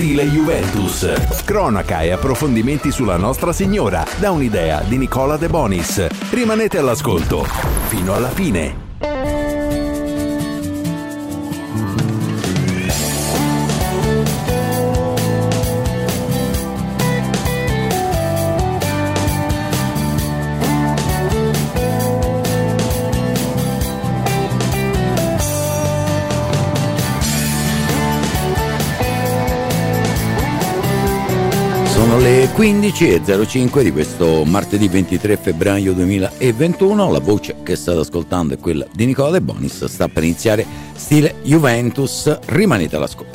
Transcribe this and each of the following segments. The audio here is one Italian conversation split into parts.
stile Juventus. Cronaca e approfondimenti sulla Nostra Signora, da un'idea di Nicola De Bonis. Rimanete all'ascolto fino alla fine. Sono le 15:05 di questo martedì 23 febbraio 2021. La voce che state ascoltando è quella di Nicola De Bonis. Sta per iniziare stile Juventus. Rimanete all'ascolto.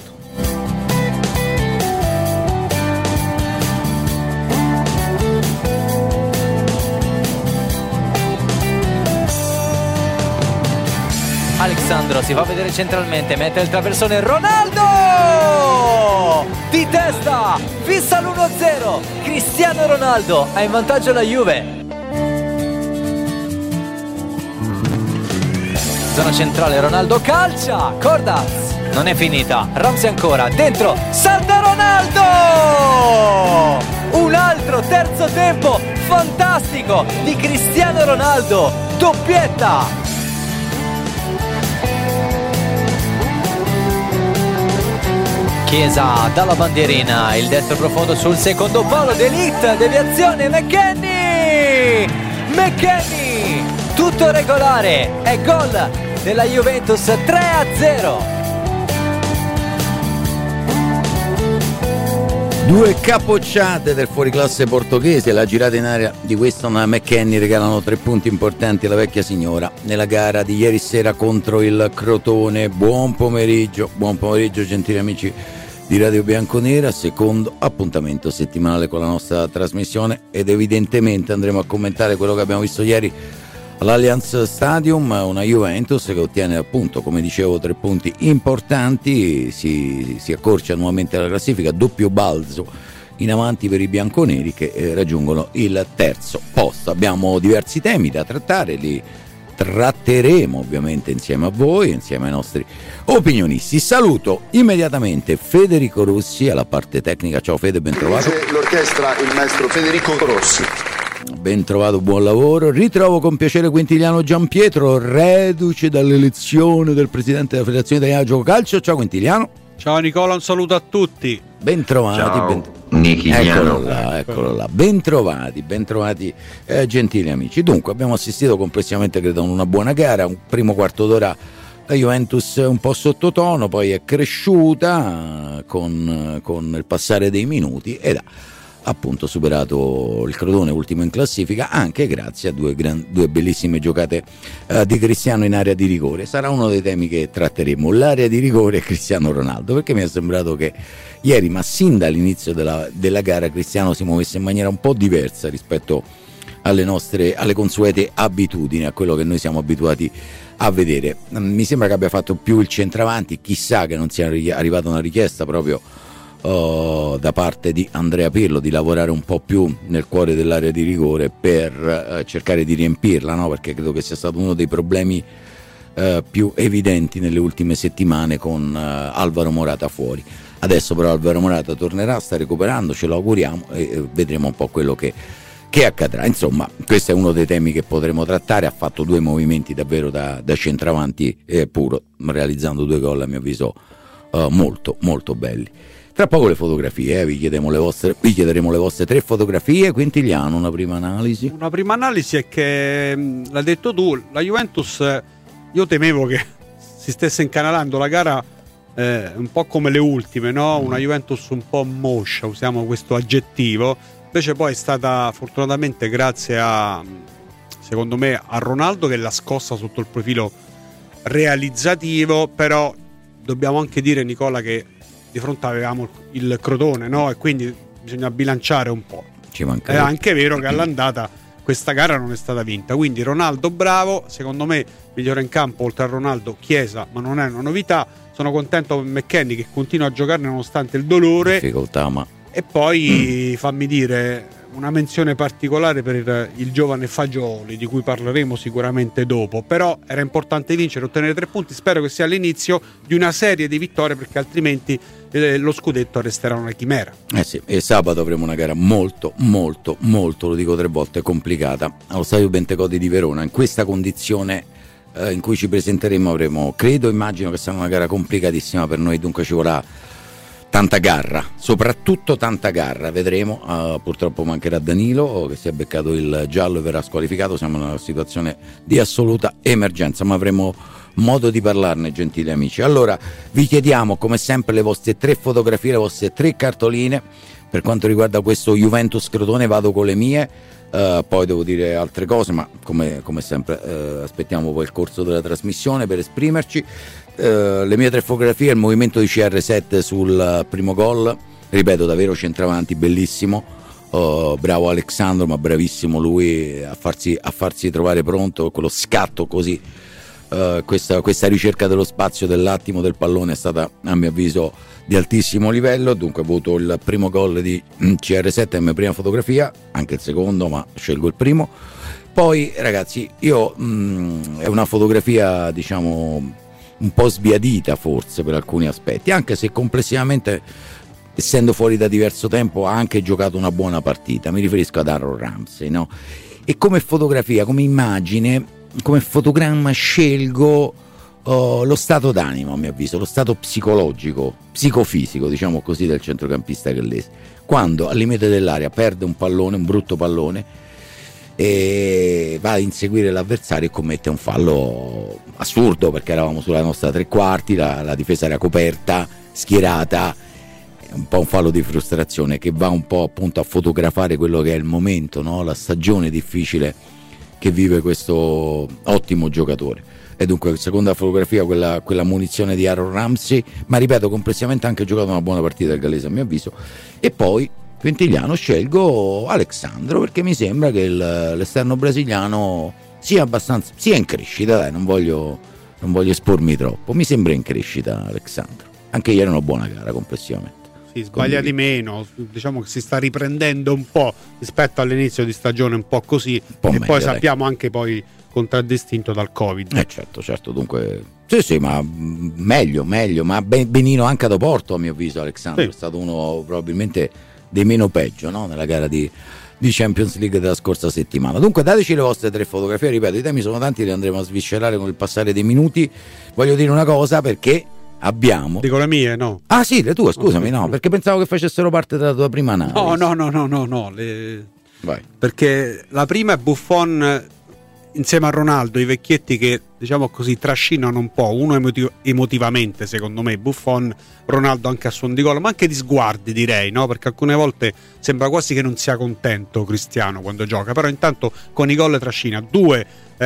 Alexandro si fa vedere centralmente, mette il traversone, Ronaldo! Di testa, fissa l'1-0, Cristiano Ronaldo ha in vantaggio la Juve. Zona centrale, Ronaldo calcia, Cordaz, non è finita, Ramsey ancora, dentro, salta Ronaldo! Un altro terzo tempo fantastico di Cristiano Ronaldo, doppietta! Chiesa dalla bandierina, il destro profondo sul secondo palo, De Ligt, deviazione, McKennie, tutto regolare, è gol della Juventus, 3-0. Due capocciate del fuoriclasse portoghese, la girata in area di Weston McKennie regalano 3 punti importanti alla vecchia signora nella gara di ieri sera contro il Crotone. Buon pomeriggio gentili amici di Radio Bianconera, secondo appuntamento settimanale con la nostra trasmissione, ed evidentemente andremo a commentare quello che abbiamo visto ieri all'Allianz Stadium, una Juventus che ottiene appunto, come dicevo, 3 punti importanti, si accorcia nuovamente alla classifica, doppio balzo in avanti per i bianconeri che raggiungono il terzo posto. Abbiamo diversi temi da trattare, li tratteremo ovviamente insieme a voi, insieme ai nostri opinionisti. Saluto immediatamente Federico Rossi alla parte tecnica. Ciao Fede, ben trovato. L'orchestra, il maestro Federico Rossi. Ben trovato, buon lavoro. Ritrovo con piacere Quintiliano Giampietro, reduce dall'elezione del presidente della Federazione Italiana Gioco Calcio. Ciao Quintiliano. Ciao Nicola, un saluto a tutti. Ben trovati. Eccolo là. Ben trovati, gentili amici. Dunque, abbiamo assistito complessivamente, credo, a una buona gara. Un primo quarto d'ora la Juventus un po' sottotono, poi è cresciuta con il passare dei minuti ed ha appunto superato il Crotone, ultimo in classifica, anche grazie a due bellissime giocate di Cristiano in area di rigore. Sarà uno dei temi che tratteremo, l'area di rigore e Cristiano Ronaldo, perché mi è sembrato che ieri, ma sin dall'inizio della gara, Cristiano si muovesse in maniera un po' diversa rispetto alle consuete abitudini, a quello che noi siamo abituati a vedere. Mi sembra che abbia fatto più il centravanti, chissà che non sia arrivata una richiesta proprio da parte di Andrea Pirlo di lavorare un po' più nel cuore dell'area di rigore per cercare di riempirla, no? Perché credo che sia stato uno dei problemi più evidenti nelle ultime settimane con Alvaro Morata fuori. Adesso però Alvaro Morata tornerà, sta recuperando, ce lo auguriamo, e vedremo un po' quello che accadrà. Insomma, questo è uno dei temi che potremo trattare. Ha fatto 2 movimenti davvero da centravanti puro, realizzando 2 gol a mio avviso molto molto belli. Tra poco le fotografie, vi chiederemo le vostre 3 fotografie. Quintiliano, una prima analisi. Una prima analisi è che, l'hai detto tu, la Juventus, io temevo che si stesse incanalando la gara un po' come le ultime, no? Una Juventus un po' moscia, usiamo questo aggettivo. Invece poi è stata, fortunatamente, grazie secondo me, a Ronaldo, che l'ha scossa sotto il profilo realizzativo. Però dobbiamo anche dire, Nicola, che di fronte avevamo il Crotone, no? E quindi bisogna bilanciare un po'. È anche vero che all'andata questa gara non è stata vinta, quindi Ronaldo bravo, secondo me migliore in campo oltre a Ronaldo Chiesa, ma non è una novità. Sono contento per McKennie che continua a giocare nonostante il dolore, difficoltà, ma... E poi fammi dire una menzione particolare per il giovane Fagioli, di cui parleremo sicuramente dopo. Però era importante vincere, ottenere 3 punti. Spero che sia l'inizio di una serie di vittorie, perché altrimenti lo scudetto resterà una chimera. Sì, e sabato avremo una gara molto, lo dico 3 volte, complicata allo Stadio Bentegodi di Verona. In questa condizione in cui ci presenteremo immagino che sarà una gara complicatissima per noi, dunque ci vorrà tanta garra, soprattutto tanta garra, vedremo. Purtroppo mancherà Danilo, che si è beccato il giallo e verrà squalificato. Siamo in una situazione di assoluta emergenza, ma avremo modo di parlarne, gentili amici. Allora vi chiediamo come sempre le vostre 3 fotografie, le vostre 3 cartoline. Per quanto riguarda questo Juventus Crotone vado con le mie, poi devo dire altre cose, ma come sempre aspettiamo poi il corso della trasmissione per esprimerci. Le mie 3 fotografie: il movimento di CR7 sul primo gol, ripeto, davvero centravanti, bellissimo, bravo Alexandro, ma bravissimo lui a farsi trovare pronto, quello scatto così. Questa ricerca dello spazio, dell'attimo, del pallone è stata, a mio avviso, di altissimo livello. Dunque voto il primo gol di CR7 è la mia prima fotografia, anche il secondo, ma scelgo il primo. Poi ragazzi, io è una fotografia diciamo un po' sbiadita forse per alcuni aspetti, anche se complessivamente, essendo fuori da diverso tempo, ha anche giocato una buona partita. Mi riferisco ad Aaron Ramsey, no? E come fotografia, come immagine, come fotogramma scelgo lo stato d'animo, a mio avviso, lo stato psicologico, psicofisico, diciamo così, del centrocampista gallese, quando al limite dell'area perde un pallone, un brutto pallone, e va a inseguire l'avversario e commette un fallo assurdo, perché eravamo sulla nostra 3/4, la difesa era coperta, schierata, un po' un fallo di frustrazione che va un po' appunto a fotografare quello che è il momento, no? La stagione difficile che vive questo ottimo giocatore. E dunque seconda fotografia, quella munizione di Aaron Ramsey, ma ripeto, complessivamente ha anche giocato una buona partita il gallese a mio avviso. E poi quintigliano scelgo Alexandro, perché mi sembra che l'esterno brasiliano sia in crescita, dai, non voglio espormi troppo, mi sembra in crescita Alexandro. Anche ieri una buona gara complessivamente. Sì, sbaglia di meno, diciamo che si sta riprendendo un po' rispetto all'inizio di stagione, un po' così, e meglio, poi sappiamo anche poi contraddistinto dal Covid. Certo, dunque sì, ma meglio, ma benino anche ad Oporto a mio avviso Alexandro, sì. È stato uno probabilmente dei meno peggio, no? Nella gara di Champions League della scorsa settimana. Dunque dateci le vostre 3 fotografie, ripeto, i temi sono tanti, li andremo a sviscerare con il passare dei minuti. Voglio dire una cosa, perché abbiamo... Dico le mie, no? Ah sì, le tue, scusami, no, perché pensavo che facessero parte della tua prima analisi. No, Vai. Perché la prima è Buffon insieme a Ronaldo, i vecchietti che, diciamo così, trascinano un po', uno emotivamente secondo me Buffon, Ronaldo anche a suon di gol, ma anche di sguardi, direi, no? Perché alcune volte sembra quasi che non sia contento Cristiano quando gioca, però intanto con i gol trascina. 2,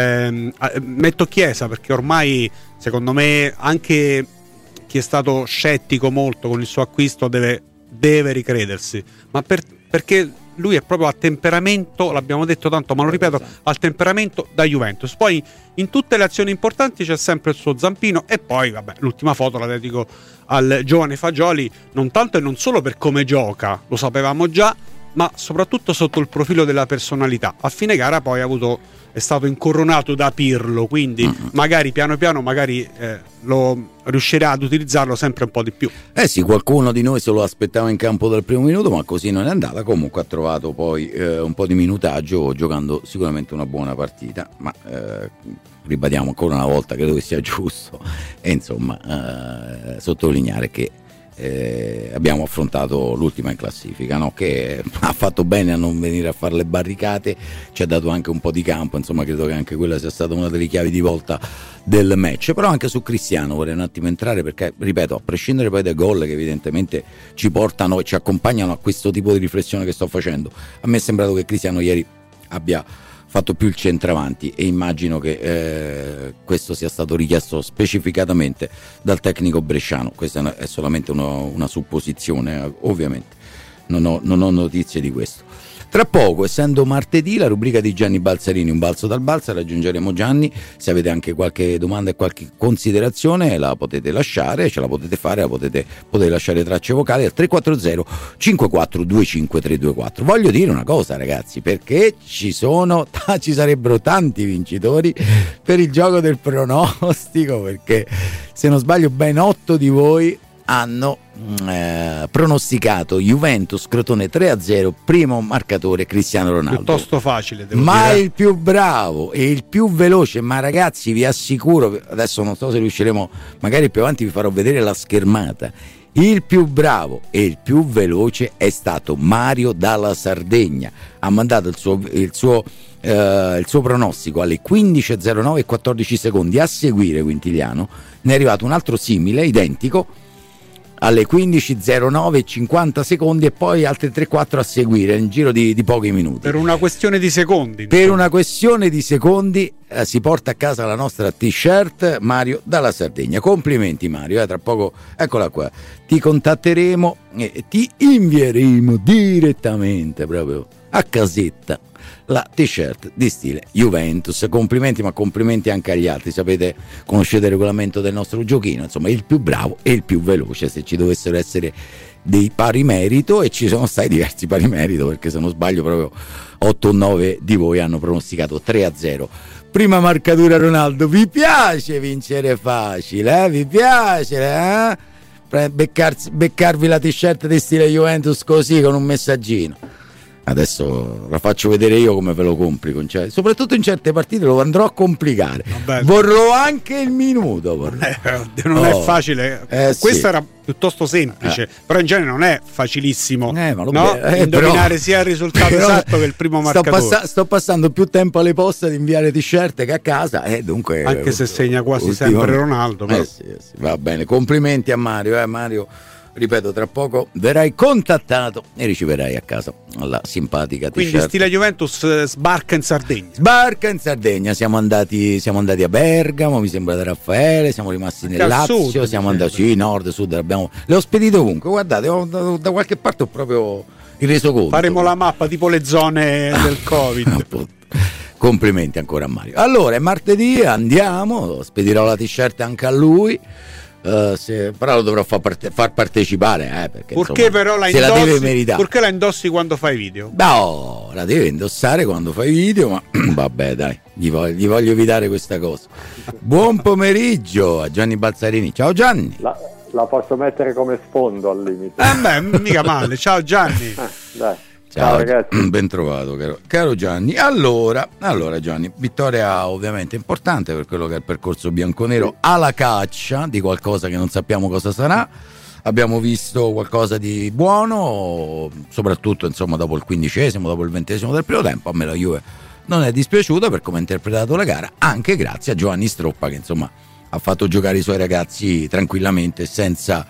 metto Chiesa, perché ormai secondo me anche chi è stato scettico molto con il suo acquisto deve ricredersi, ma perché lui è proprio a temperamento, l'abbiamo detto tanto ma lo ripeto, al temperamento da Juventus. Poi in tutte le azioni importanti c'è sempre il suo zampino. E poi vabbè, l'ultima foto la dedico al giovane Fagioli, non tanto e non solo per come gioca, lo sapevamo già, ma soprattutto sotto il profilo della personalità. A fine gara poi è stato incoronato da Pirlo, quindi magari piano piano lo riuscirà ad utilizzarlo sempre un po' di più. Sì, qualcuno di noi se lo aspettava in campo dal primo minuto, ma così non è andata. Comunque ha trovato poi un po' di minutaggio, giocando sicuramente una buona partita, ma ribadiamo ancora una volta, credo che sia giusto e insomma sottolineare che abbiamo affrontato l'ultima in classifica, no? Che ha fatto bene a non venire a fare le barricate, ci ha dato anche un po' di campo, insomma credo che anche quella sia stata una delle chiavi di volta del match. Però anche su Cristiano vorrei un attimo entrare, perché ripeto, a prescindere poi dai gol che evidentemente ci portano e ci accompagnano a questo tipo di riflessione che sto facendo, a me è sembrato che Cristiano ieri abbia fatto più il centravanti, e immagino che questo sia stato richiesto specificatamente dal tecnico bresciano. Questa è solamente una supposizione, ovviamente non ho notizie di questo. Tra poco, essendo martedì, la rubrica di Gianni Balzarini, un balzo dal balzo, raggiungeremo Gianni. Se avete anche qualche domanda e qualche considerazione la potete lasciare, ce la potete fare, potete lasciare tracce vocali al 340 5425 324. Voglio dire una cosa, ragazzi, perché ci sarebbero tanti vincitori per il gioco del pronostico, perché se non sbaglio ben 8 di voi hanno pronosticato Juventus Crotone 3-0, primo marcatore Cristiano Ronaldo. Piuttosto facile, devo ma dire. Il più bravo e il più veloce, ma ragazzi vi assicuro, adesso non so se riusciremo, magari più avanti vi farò vedere la schermata, il più bravo e il più veloce è stato Mario dalla Sardegna. Ha mandato il suo pronostico alle 15.09 e 14 secondi. A seguire Quintiliano ne è arrivato un altro simile, identico, alle 15.09 e 50 secondi, e poi altri 3-4 a seguire in giro di pochi minuti. Per una questione di secondi. Per una questione di secondi si porta a casa la nostra t-shirt Mario dalla Sardegna. Complimenti Mario, tra poco, eccola qua, ti contatteremo e ti invieremo direttamente proprio a casetta la t-shirt di stile Juventus. Complimenti, ma complimenti anche agli altri. Sapete, conoscete il regolamento del nostro giochino, insomma, il più bravo e il più veloce, se ci dovessero essere dei pari merito, e ci sono stati diversi pari merito, perché se non sbaglio proprio 8 o 9 di voi hanno pronosticato 3-0. Prima marcatura Ronaldo. Vi piace vincere facile, vi piace, beccarvi la t-shirt di stile Juventus così con un messaggino? Adesso la faccio vedere io come ve lo compri, soprattutto in certe partite lo andrò a complicare. Vabbè. Vorrò anche il minuto, non è facile. Questo sì. Era piuttosto semplice, però in genere non è facilissimo, ma indovinare però, sia il risultato esatto che il primo marcatore. Sto passando più tempo alle poste ad inviare t-shirt che a casa, dunque, anche se segna quasi sempre Ronaldo, però. Sì, va bene, complimenti a Mario, Mario. Ripeto, tra poco verrai contattato e riceverai a casa la simpatica t-shirt. Quindi stile Juventus sbarca in Sardegna. Sbarca in Sardegna, siamo andati a Bergamo, mi sembra, da Raffaele, siamo rimasti nel Lazio, sud, siamo andati nord, sud, le ho spedite ovunque. Guardate, da qualche parte ho proprio il resoconto. Faremo la mappa tipo le zone del Covid. Complimenti ancora a Mario. Allora, è martedì, andiamo, spedirò la t-shirt anche a lui. Però lo dovrò far partecipare, perché perché insomma, però la se indossi, la deve meritare. Perché la indossi quando fai video? No, la deve indossare quando fai video, ma vabbè, dai, gli voglio evitare questa cosa. Buon pomeriggio a Gianni Balzarini. Ciao Gianni. La posso mettere come sfondo al limite. Mica male. Ciao Gianni. Dai. Ciao ragazzi, ben trovato caro Gianni. Allora Gianni, vittoria ovviamente importante per quello che è il percorso bianconero, alla caccia di qualcosa che non sappiamo cosa sarà. Abbiamo visto qualcosa di buono, soprattutto insomma dopo il 15°, dopo il 20° del primo tempo. A me la Juve non è dispiaciuta per come ha interpretato la gara, anche grazie a Giovanni Stroppa, che insomma ha fatto giocare i suoi ragazzi tranquillamente, senza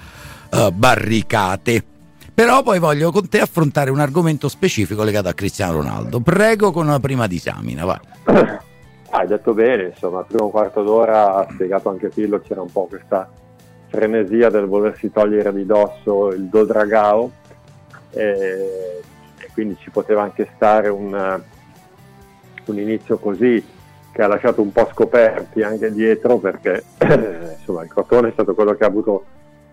barricate. Però poi voglio con te affrontare un argomento specifico legato a Cristiano Ronaldo. Prego, con una prima disamina, vai. Hai detto bene, insomma, il primo quarto d'ora ha spiegato anche Pillo, c'era un po' questa frenesia del volersi togliere di dosso il Dodragao, e quindi ci poteva anche stare un inizio così, che ha lasciato un po' scoperti anche dietro, perché insomma il Crotone è stato quello che ha avuto,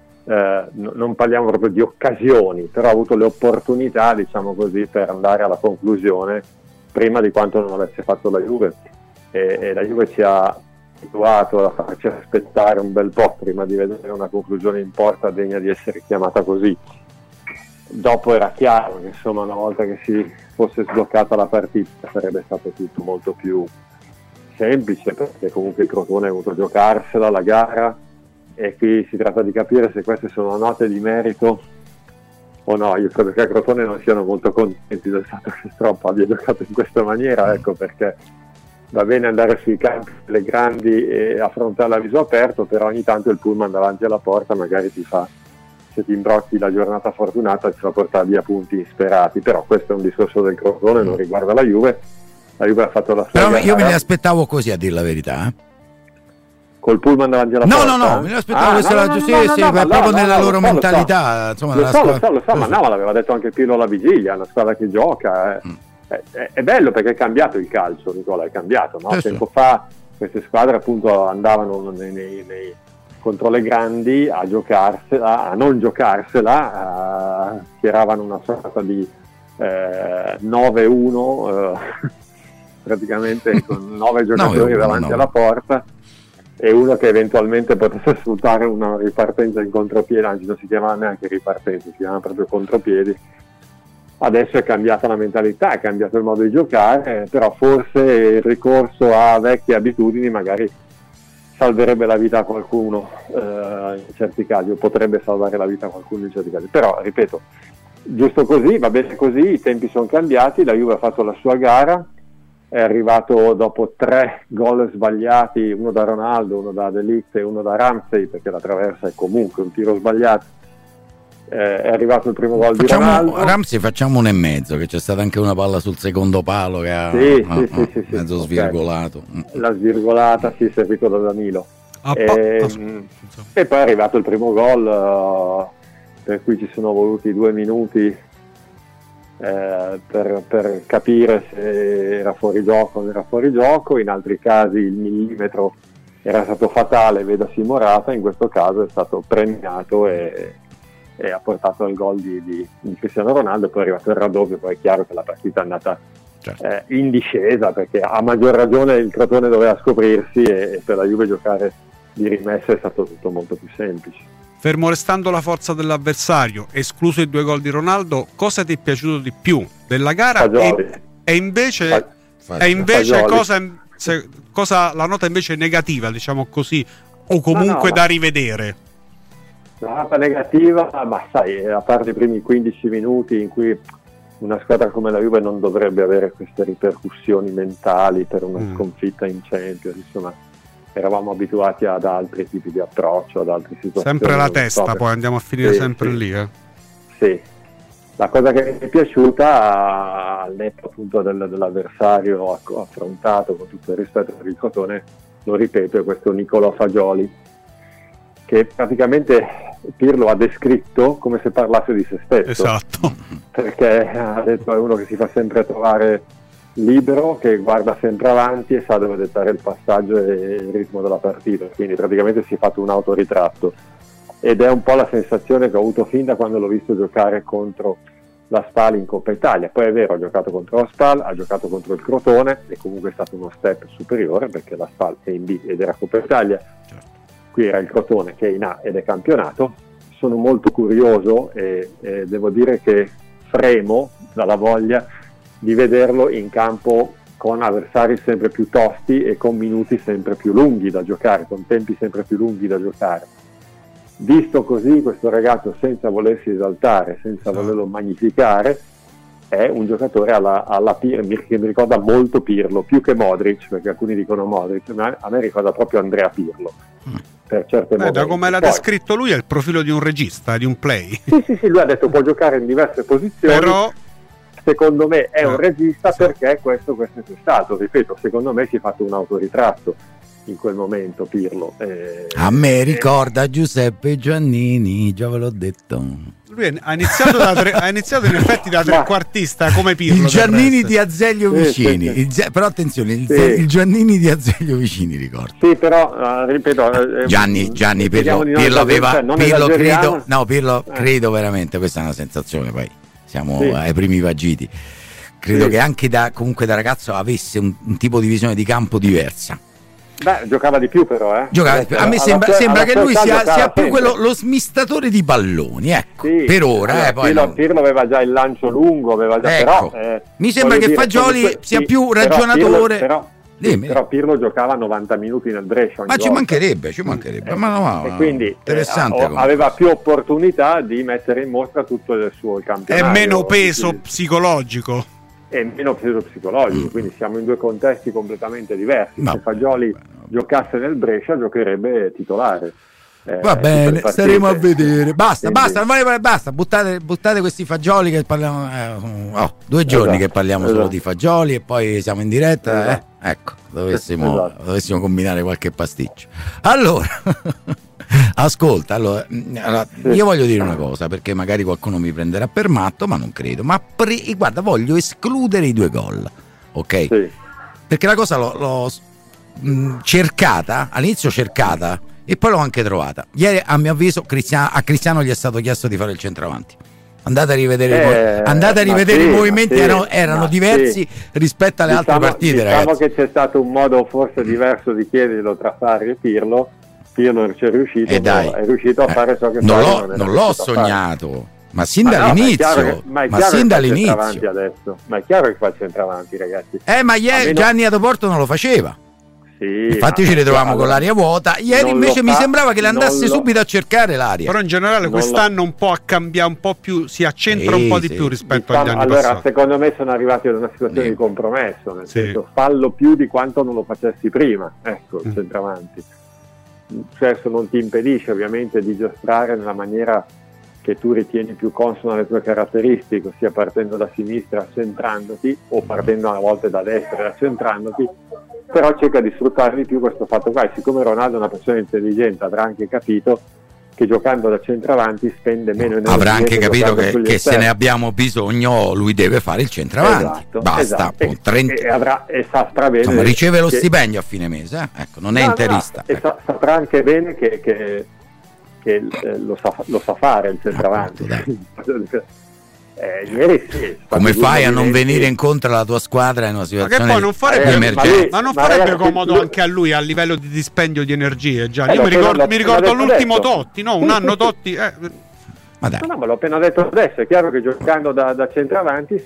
non parliamo proprio di occasioni, però ha avuto le opportunità, diciamo così, per andare alla conclusione prima di quanto non avesse fatto la Juve, e la Juve ci ha abituato a farci aspettare un bel po' prima di vedere una conclusione in porta degna di essere chiamata così. Dopo era chiaro che insomma una volta che si fosse sbloccata la partita sarebbe stato tutto molto più semplice, perché comunque il Crotone ha voluto giocarsela la gara, e qui si tratta di capire se queste sono note di merito o no. Io credo che a Crotone non siano molto contenti del fatto che Stroppa abbia giocato in questa maniera, ecco, perché va bene andare sui campi delle grandi e affrontarla a viso aperto, però ogni tanto il pullman davanti alla porta magari ti fa, se ti imbrocchi la giornata fortunata, ti fa portare via punti insperati. Però questo è un discorso del Crotone, non riguarda la Juve. La Juve ha fatto la sua però gara. Io me ne aspettavo così, a dir la verità, Col pullman davanti alla porta? No, me ne aspettavo proprio nella loro mentalità. Insomma, lo so, ma no, l'aveva detto anche Pirlo alla vigilia, è una squadra che gioca. È bello perché è cambiato il calcio, Nicola, è cambiato, no? Tempo fa queste squadre appunto andavano contro le grandi a giocarsela, a non giocarsela, tiravano una sorta di 9-1 praticamente con 9 giocatori davanti alla porta, e uno che eventualmente potesse sfruttare una ripartenza in contropiede, anzi non si chiamava neanche ripartenza, si chiamava proprio contropiedi. Adesso è cambiata la mentalità, è cambiato il modo di giocare, però forse il ricorso a vecchie abitudini magari salverebbe la vita a qualcuno in certi casi, o potrebbe salvare la vita a qualcuno in certi casi. Però, ripeto, giusto così, va bene così, i tempi sono cambiati, la Juve ha fatto la sua gara, è arrivato dopo 3 gol sbagliati, uno da Ronaldo, uno da De Ligt e uno da Ramsey, perché la traversa è comunque un tiro sbagliato. È arrivato il primo gol di Ronaldo. Ramsey facciamo 1,5, che c'è stata anche una palla sul secondo palo che ha mezzo svirgolato. La svirgolata si è servito da Danilo. E poi è arrivato il primo gol, per cui ci sono voluti 2 minuti per capire se era fuori gioco o non era fuori gioco. In altri casi il millimetro era stato fatale, vedasi Morata, in questo caso è stato premiato e ha portato al gol di Cristiano Ronaldo. E poi è arrivato il raddoppio, poi è chiaro che la partita è andata in discesa, perché a maggior ragione il Crotone doveva scoprirsi e per la Juve giocare di rimessa è stato tutto molto più semplice. Fermo restando la forza dell'avversario, escluso i 2 gol di Ronaldo, cosa ti è piaciuto di più della gara? E invece cosa la nota invece negativa, diciamo così, o comunque da rivedere? La nota negativa, ma sai, a parte i primi 15 minuti in cui una squadra come la Juve non dovrebbe avere queste ripercussioni mentali per una sconfitta in Champions, insomma, eravamo abituati ad altri tipi di approccio, ad altre situazioni. Sempre la testa, poi andiamo a finire sempre lì. Sì, la cosa che mi è piaciuta, al netto appunto dell'avversario affrontato, con tutto il rispetto per il Crotone, lo ripeto, è questo Nicolò Fagioli, che praticamente Pirlo ha descritto come se parlasse di se stesso. Esatto. Perché ha detto è uno che si fa sempre trovare libero, che guarda sempre avanti e sa dove dettare il passaggio e il ritmo della partita, quindi praticamente si è fatto un autoritratto, ed è un po' la sensazione che ho avuto fin da quando l'ho visto giocare contro la Spal in Coppa Italia. Poi è vero, ha giocato contro la Spal, ha giocato contro il Crotone e comunque è stato uno step superiore, perché la Spal è in B ed era Coppa Italia. Qui era il Crotone che è in A ed è campionato. Sono molto curioso e devo dire che fremo dalla voglia di vederlo in campo con avversari sempre più tosti e con minuti sempre più lunghi da giocare, con tempi sempre più lunghi da giocare. Visto così, questo ragazzo, senza volersi esaltare, senza volerlo magnificare, è un giocatore alla Pirlo, che mi ricorda molto Pirlo, più che Modric, perché alcuni dicono Modric, ma a me ricorda proprio Andrea Pirlo. Per certe da come l'ha descritto lui, è il profilo di un regista, di un play. Sì, lui ha detto può giocare in diverse posizioni, però secondo me è un regista, perché questo è stato, ripeto, secondo me si è fatto un autoritratto in quel momento Pirlo. A me ricorda Giuseppe Giannini, già ve l'ho detto. Lui ha iniziato in effetti da trequartista come Pirlo. Il Giannini di Azeglio Vicini, però attenzione, il Giannini di Azeglio Vicini, ricordo. Sì, però ripeto, Gianni Pirlo aveva credo veramente, questa è una sensazione, poi siamo ai primi vagiti. Credo che anche comunque da ragazzo avesse un tipo di visione di campo diversa. Beh, giocava di più però, A me sembra che lui sia più lo smistatore di palloni, ecco. Sì, per ora. Pirlo aveva già il lancio lungo, ecco. Però mi sembra che Fagioli sia più ragionatore. Però Pirlo giocava 90 minuti nel Brescia. Ma ci mancherebbe. E quindi interessante, aveva più opportunità di mettere in mostra tutto il suo campionato. E meno peso psicologico. E meno peso psicologico, quindi siamo in 2 contesti completamente diversi. Se Fagioli giocasse nel Brescia giocherebbe titolare. Va bene, staremo a vedere. Basta, buttate questi fagioli che parliamo. 2 giorni che parliamo solo di fagioli e poi siamo in diretta. Ecco, dovessimo combinare qualche pasticcio. Allora, ascolta, io voglio dire una cosa, perché magari qualcuno mi prenderà per matto, ma non credo. Ma guarda, voglio escludere i 2 gol, ok? Sì. Perché la cosa l'ho cercata, all'inizio e poi l'ho anche trovata. Ieri, a mio avviso, a Cristiano gli è stato chiesto di fare il centravanti. Andate a rivedere, i movimenti, erano diversi rispetto alle altre partite, diciamo ragazzi. Che c'è stato un modo forse diverso di chiederlo tra Sarri e Pirlo non ci è riuscito, è riuscito a fare ciò che non l'ho sognato, ma sin dall'inizio, ma è chiaro che fa il centravanti, ragazzi. Ma ieri Gianni Adoporto non lo faceva. Sì, infatti ci ritroviamo con l'aria vuota. Ieri invece mi sembrava che l'andasse subito a cercare l'aria. Però in generale quest'anno un po' a cambiare, un po' più si accentra un po' di più rispetto agli anni passati. Secondo me sono arrivati ad una situazione di compromesso, nel senso, fallo più di quanto non lo facessi prima, ecco, il centravanti. Questo non ti impedisce ovviamente di giostrare nella maniera che tu ritieni più consona alle tue caratteristiche, ossia partendo da sinistra accentrandoti o partendo a volte da destra e accentrandoti, però cerca di sfruttare di più questo fatto qua. E siccome Ronaldo è una persona intelligente, avrà anche capito che giocando da centravanti spende meno energia. Avrà anche capito che se ne abbiamo bisogno lui deve fare il centravanti. Basta. E saprà bene. Insomma, riceve lo stipendio a fine mese, ecco, non è interista. E saprà anche bene che lo sa fare il centravanti. Ieri come fai a non venire incontro alla tua squadra in una situazione ma che poi non farebbe comodo anche a lui a livello di dispendio di energie, Gianni? Io mi ricordo l'ultimo Totti, un anno Totti ma l'ho appena detto adesso. È chiaro che giocando da centravanti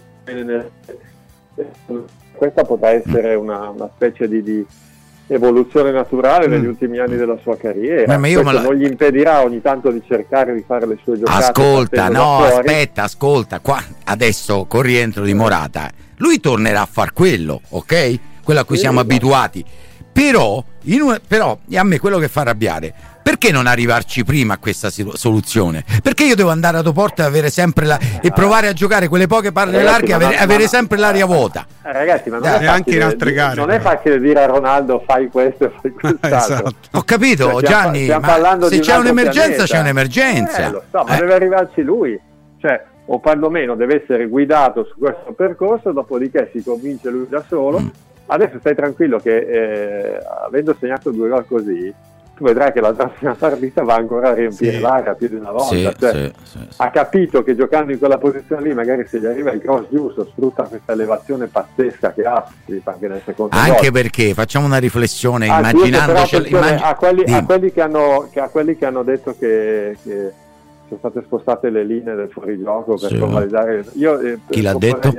questa potrà essere una specie di evoluzione naturale negli ultimi anni della sua carriera. Non gli impedirà ogni tanto di cercare di fare le sue giocate. Ascolta, qua adesso con rientro di Morata lui tornerà a far quello, ok? Quello a cui siamo abituati. Però a me quello che fa arrabbiare, perché non arrivarci prima a questa soluzione? Perché io devo andare a Doporto e avere sempre e provare a giocare quelle poche palle larghe e avere sempre l'aria vuota? Ragazzi, ma non è facile, anche in altre gare. Non è facile dire a Ronaldo fai questo e fai quest'altro. Esatto. Ho capito, Gianni, ma se c'è un'emergenza c'è un'emergenza. Lo so, ma deve arrivarci lui. O perlomeno deve essere guidato su questo percorso, dopodiché si convince lui da solo. Adesso stai tranquillo che avendo segnato 2 gol così, tu vedrai che la prossima partita va ancora a riempire l'area più di una volta. Ha capito che giocando in quella posizione lì, magari se gli arriva il cross giusto, sfrutta questa elevazione pazzesca che ha anche nel secondo anche gol. Perché facciamo una riflessione immaginandoci a quelli che hanno detto che sono state spostate le linee del fuorigioco per convalidare. Chi l'ha detto?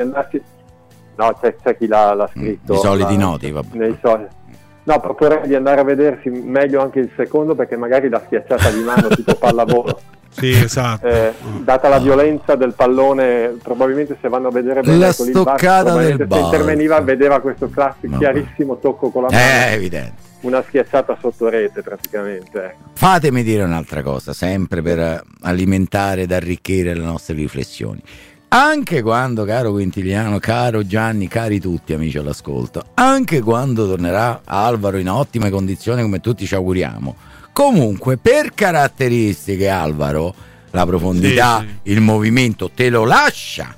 No, c'è chi l'ha scritto. I soliti noti, vabbè. No, proporrei di andare a vedersi meglio anche il secondo, perché magari la schiacciata di mano tipo pallavolo. Sì, esatto. Data la violenza del pallone, probabilmente se vanno a vedere bene la stoccata del bar, se interveniva vedeva questo classico chiarissimo tocco con la mano. È evidente. Una schiacciata sotto rete praticamente. Fatemi dire un'altra cosa, sempre per alimentare ed arricchire le nostre riflessioni. Anche quando, caro Quintiliano, caro Gianni, cari tutti amici all'ascolto, anche quando tornerà Alvaro in ottime condizioni come tutti ci auguriamo, comunque per caratteristiche Alvaro, la profondità, il movimento te lo lascia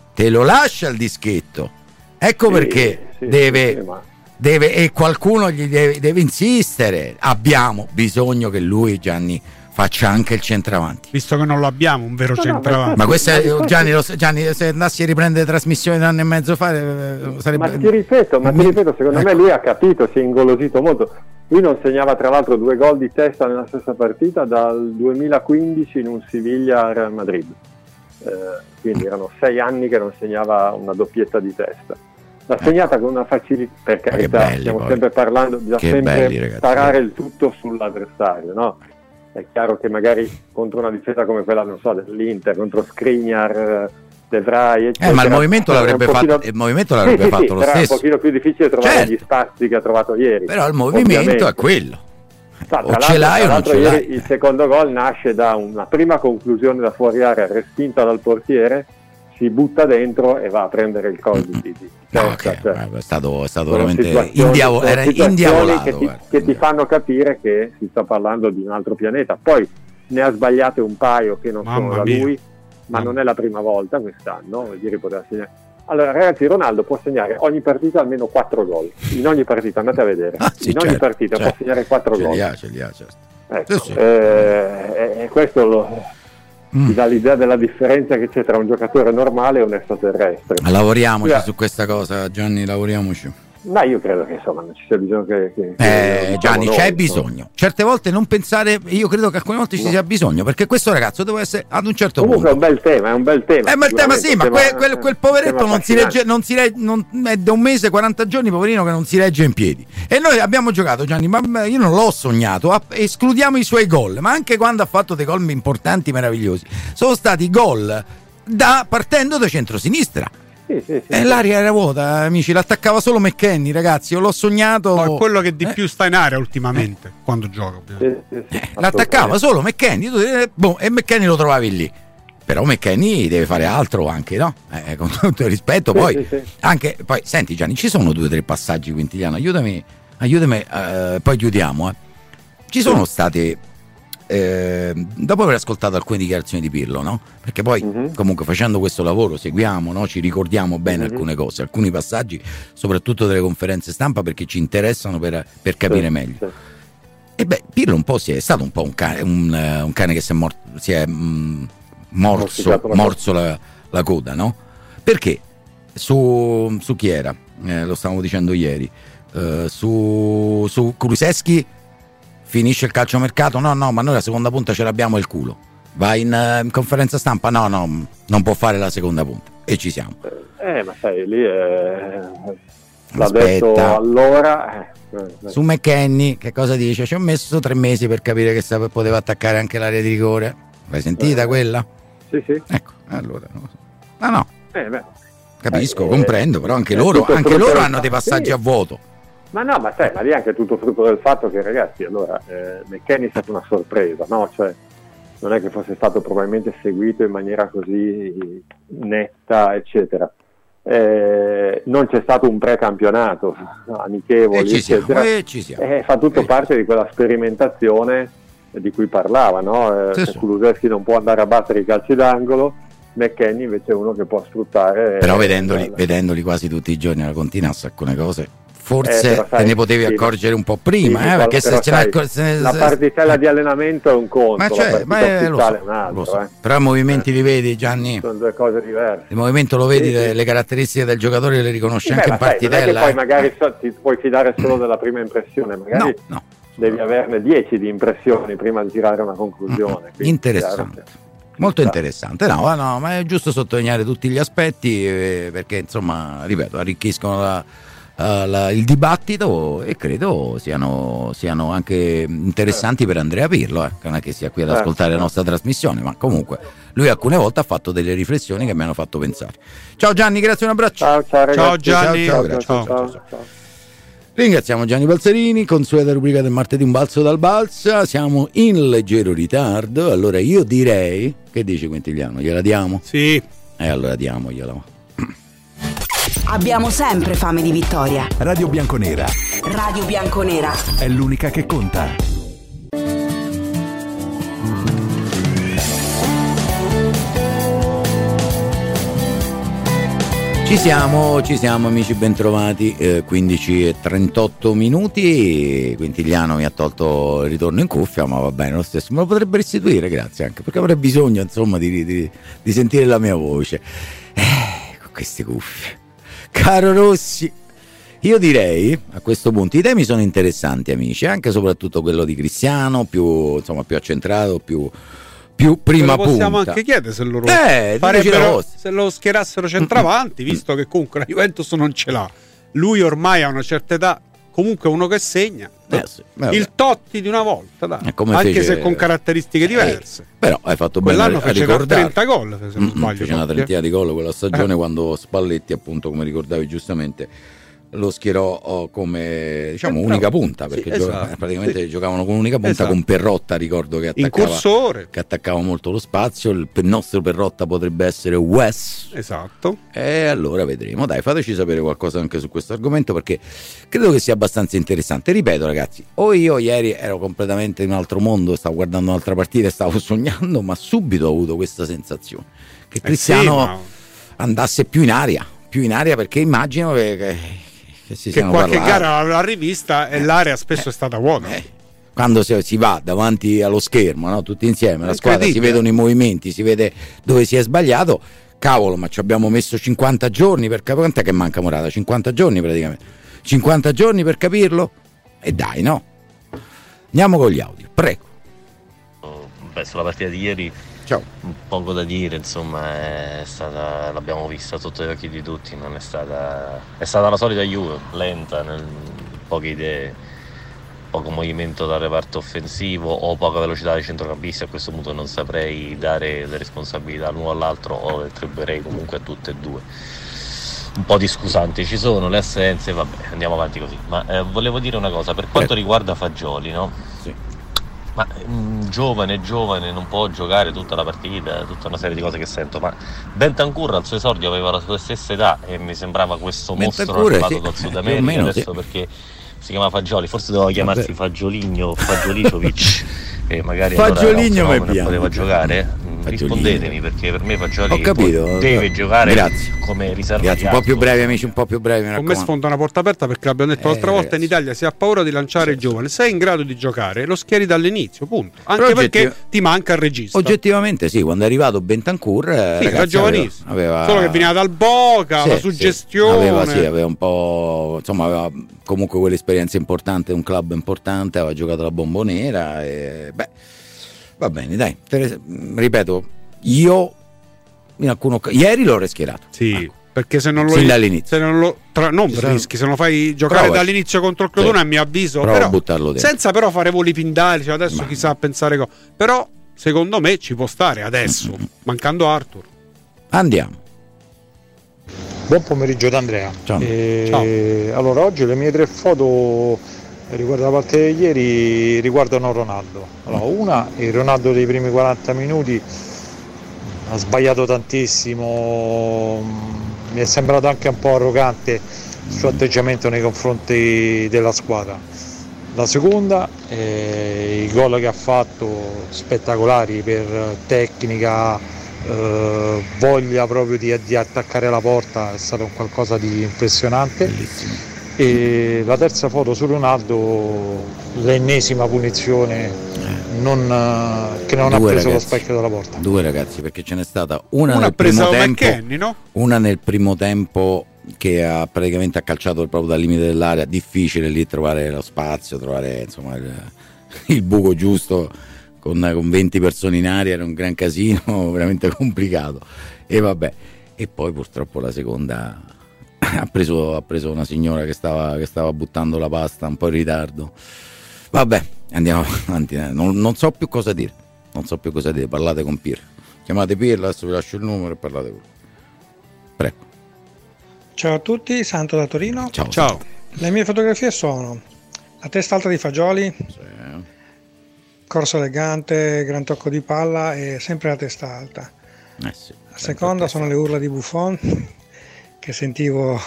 il dischetto. Ecco perché deve e qualcuno gli deve insistere. Abbiamo bisogno che lui, Gianni, faccia anche il centravanti, visto che non lo abbiamo un vero centravanti. Ma questo è Gianni, se andassi a riprendere trasmissioni da 1 anno e mezzo fa sarebbe... ma ti ripeto, secondo me lui ha capito, si è ingolosito molto. Lui non segnava tra l'altro 2 gol di testa nella stessa partita dal 2015 in un Siviglia-Real Madrid, quindi erano 6 anni che non segnava una doppietta di testa. L'ha segnata con una facilità, per carità, stiamo sempre parlando, bisogna sempre sparare il tutto sull'avversario, no? È chiaro che magari contro una difesa come quella, non so, dell'Inter, contro Skriniar, De Vrij, eccetera, ma il movimento l'avrebbe fatto lo stesso. È un pochino più difficile trovare gli spazi che ha trovato ieri. Però il movimento è quello. O ce l'hai o non ce l'hai. Il secondo gol nasce da una prima conclusione da fuori area respinta dal portiere, si butta dentro e va a prendere il gol di testa. È stato veramente indiavolato. Che ti fanno capire che si sta parlando di un altro pianeta. Poi ne ha sbagliate un paio che non sono da lui, ma non è la prima volta quest'anno. Ieri poteva segnare. Allora ragazzi, Ronaldo può segnare ogni partita almeno 4 gol. In ogni partita, andate a vedere. Ogni partita può segnare 4 gol. Ce li ha, certo. Ecco, e questo ti dà l'idea della differenza che c'è tra un giocatore normale e un extraterrestre. Lavoriamoci su questa cosa, Gianni, lavoriamoci. Ma io credo che insomma non ci sia bisogno che Gianni, noi, c'è bisogno. Certe volte non pensare, io credo che alcune volte ci sia bisogno, perché questo ragazzo deve essere ad un certo comunque punto. È un bel tema. È un bel tema, sì, ma quel poveretto non si legge, è da un mese, 40 giorni, poverino, che non si regge in piedi. E noi abbiamo giocato, Gianni, ma io non l'ho sognato, escludiamo i suoi gol, ma anche quando ha fatto dei gol importanti, meravigliosi, sono stati gol partendo da centrosinistra. Sì. E l'aria era vuota, amici, l'attaccava solo McKennie, ragazzi, io l'ho sognato. No, è quello che di più sta in area ultimamente quando gioca. L'attaccava solo McKennie, e McKennie lo trovavi lì. Però McKennie deve fare altro anche, no? Con tutto il rispetto, poi anche poi senti Gianni, ci sono 2 o 3 passaggi, Quintiliano, aiutami, poi chiudiamo. Ci sono state dopo aver ascoltato alcune dichiarazioni di Pirlo, no? Perché poi comunque facendo questo lavoro seguiamo, no? Ci ricordiamo bene alcune cose, alcuni passaggi, soprattutto delle conferenze stampa, perché ci interessano per capire meglio. E Pirlo un po' è stato un po' un cane che si è morso la coda, no? Perché su chi era? Lo stavamo dicendo ieri, su Kulusevski. Finisce il calciomercato? No, ma noi la seconda punta ce l'abbiamo il culo. Va in conferenza stampa? No, non può fare la seconda punta. E ci siamo. Ma sai, lì l'ha detto allora. Su McKennie, che cosa dice? Ci ho messo 3 mesi per capire che poteva attaccare anche l'area di rigore. L'hai sentita quella? Sì. Ecco, allora. No. Capisco, comprendo, però anche loro hanno dei passaggi a vuoto. Ma no, ma lì è anche tutto frutto del fatto che, ragazzi, allora McKennie è stata una sorpresa, no? Cioè, non è che fosse stato probabilmente seguito in maniera così netta, eccetera. Non c'è stato un precampionato amichevoli, eccetera. Ci siamo. Fa tutto parte di quella sperimentazione di cui parlava, no? Kulusevski non può andare a battere i calci d'angolo, McKennie invece è uno che può sfruttare. Però vedendoli quasi tutti i giorni alla Continas, alcune cose forse te ne potevi accorgere un po' prima, perché la partitella di allenamento è un conto, la partita ufficiale è un altro. Però i movimenti li vedi, Gianni? Sono 2 cose diverse. Il movimento lo vedi, le caratteristiche del giocatore le riconosci anche in partitella. Non è che poi magari ti puoi fidare solo della prima impressione, magari no. Devi averne 10 di impressioni prima di tirare una conclusione. Interessante. Molto interessante, no, ma è giusto sottolineare tutti gli aspetti, perché insomma, ripeto, arricchiscono il dibattito e credo siano anche interessanti per Andrea Pirlo, che non è che sia qui ad ascoltare la nostra trasmissione, ma comunque lui alcune volte ha fatto delle riflessioni che mi hanno fatto pensare. Ciao Gianni, grazie, un abbraccio. Ciao ragazzi. Ciao Gianni. Ciao. Ringraziamo Gianni Balzarini, consueta rubrica del martedì, un balzo dal Balsa. Siamo in leggero ritardo, allora io direi, che dici Quintiliano, gliela diamo? Sì. Allora diamogliela. Abbiamo sempre fame di vittoria. Radio Bianconera. Radio Bianconera È l'unica che conta. Ci siamo amici, bentrovati. 15:38 minuti. Quintiliano mi ha tolto il ritorno in cuffia, ma va bene lo stesso. Me lo potrebbe restituire, grazie, anche perché avrei bisogno, insomma, di sentire la mia voce. Con queste cuffie. Caro Rossi, io direi a questo punto i temi sono interessanti, amici, anche e soprattutto quello di Cristiano, più accentrato, più prima punta. Possiamo anche chiedere se loro se lo schierassero centravanti, visto che comunque la Juventus non ce l'ha. Lui ormai ha una certa età, comunque uno che segna. Il Totti di una volta, dai. Anche se con caratteristiche diverse. Però hai fatto bene a ricordare. 30 gol, se non sbaglio. Fece una trentina di gol quella stagione, quando Spalletti, appunto, come ricordavi giustamente, lo schierò come, diciamo, unica punta, perché praticamente giocavano con unica punta, con Perrotta, ricordo, che attaccava molto lo spazio. Il nostro Perrotta potrebbe essere Wes. Esatto. E allora vedremo, dai, fateci sapere qualcosa anche su questo argomento, perché credo che sia abbastanza interessante. Ripeto, ragazzi, io ieri ero completamente in un altro mondo, stavo guardando un'altra partita e stavo sognando, ma subito ho avuto questa sensazione che Cristiano andasse più in aria, perché immagino che qualche gara l'ha rivista e l'area spesso è stata vuota. quando si va davanti allo schermo, no? Tutti insieme, la squadra, si vedono i movimenti, si vede dove si è sbagliato. Cavolo, ma ci abbiamo messo 50 giorni per capire. Quant'è che manca Morata? 50 giorni praticamente. 50 giorni per capirlo? E dai, no? Andiamo con gli audio, prego. Sulla partita di ieri poco da dire, insomma, l'abbiamo vista sotto gli occhi di tutti, non è stata la solita Juve, lenta, poche idee, poco movimento dal reparto offensivo o poca velocità dei centrocampisti. A questo punto non saprei dare le responsabilità l'uno all'altro, o le attribuirei comunque a tutte e due. Un po' di scusanti ci sono, le assenze, vabbè, andiamo avanti così. Ma volevo dire una cosa, per quanto riguarda Fagioli, no? Sì. Ma giovane non può giocare tutta la partita, tutta una serie di cose che sento, ma Bentancur al suo esordio aveva la sua stessa età e mi sembrava questo mostro arrivato dal Sud America, adesso perché si chiama Fagioli, forse doveva chiamarsi Fagiolino, Fagiolicovic, e magari Fagiolino poteva giocare. Rispondetemi, perché per me Fagioli deve giocare come riserva. Un po' più brevi, amici, un po' più brevi. Con me sfonda una porta aperta, perché l'abbiamo detto l'altra volta, in Italia si ha paura di lanciare il giovane. Sei in grado di giocare, lo schieri dall'inizio, punto. Anche perché ti manca il regista. Oggettivamente sì, quando è arrivato Bentancur era giovanissimo, solo che veniva dal Boca, la suggestione, aveva un po', insomma, aveva comunque quell'esperienza importante, un club importante, aveva giocato la Bombonera e va bene, dai, ripeto, io in alcune ieri l'ho rischierato. Sì, perché se non lo rischi, se non lo fai giocare dall'inizio contro il Crotone, a mio avviso, però, buttarlo dentro. Senza però fare voli pindari, cioè adesso chissà a pensare cosa. Però secondo me ci può stare adesso, mancando Arthur. Andiamo. Buon pomeriggio da Andrea. Ciao. Allora, oggi le mie 3 foto riguardo la partita di ieri riguardano Ronaldo. Allora, una, il Ronaldo dei primi 40 minuti ha sbagliato tantissimo, mi è sembrato anche un po' arrogante il suo atteggiamento nei confronti della squadra. La seconda, i gol che ha fatto spettacolari per tecnica, voglia proprio di attaccare la porta, è stato un qualcosa di impressionante. Bellissimo. E la terza foto su Ronaldo, l'ennesima punizione che non ha preso lo specchio dalla porta. 2 ragazzi, perché ce n'è stata una nel primo tempo, McKennie, no? Una nel primo tempo che ha praticamente accalciato proprio dal limite dell'area, difficile lì trovare lo spazio, trovare insomma il buco giusto con 20 persone in aria, era un gran casino, veramente complicato. E vabbè, e poi purtroppo la seconda ha preso una signora che stava buttando la pasta un po' in ritardo. Vabbè, andiamo avanti, non so più cosa dire, parlate con Pirlo, chiamate Pirlo, adesso vi lascio il numero e parlate con lui. Prego. Ciao a tutti, Santo da Torino. Ciao. Le mie fotografie sono la testa alta di Fagioli, corso elegante, gran tocco di palla e sempre la testa alta. La seconda sono le urla di Buffon che sentivo,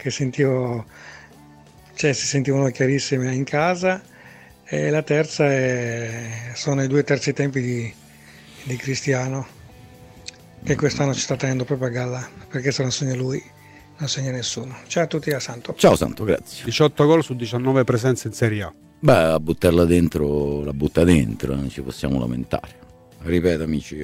cioè si sentivano chiarissime in casa, e la terza sono i 2 terzi tempi di Cristiano, che quest'anno ci sta tenendo proprio a galla, perché se non segna lui non segna nessuno. Ciao a tutti, da Santo. Ciao Santo, grazie. 18 gol su 19 presenze in Serie A. A buttarla dentro, la butta dentro, non ci possiamo lamentare. Ripeto amici,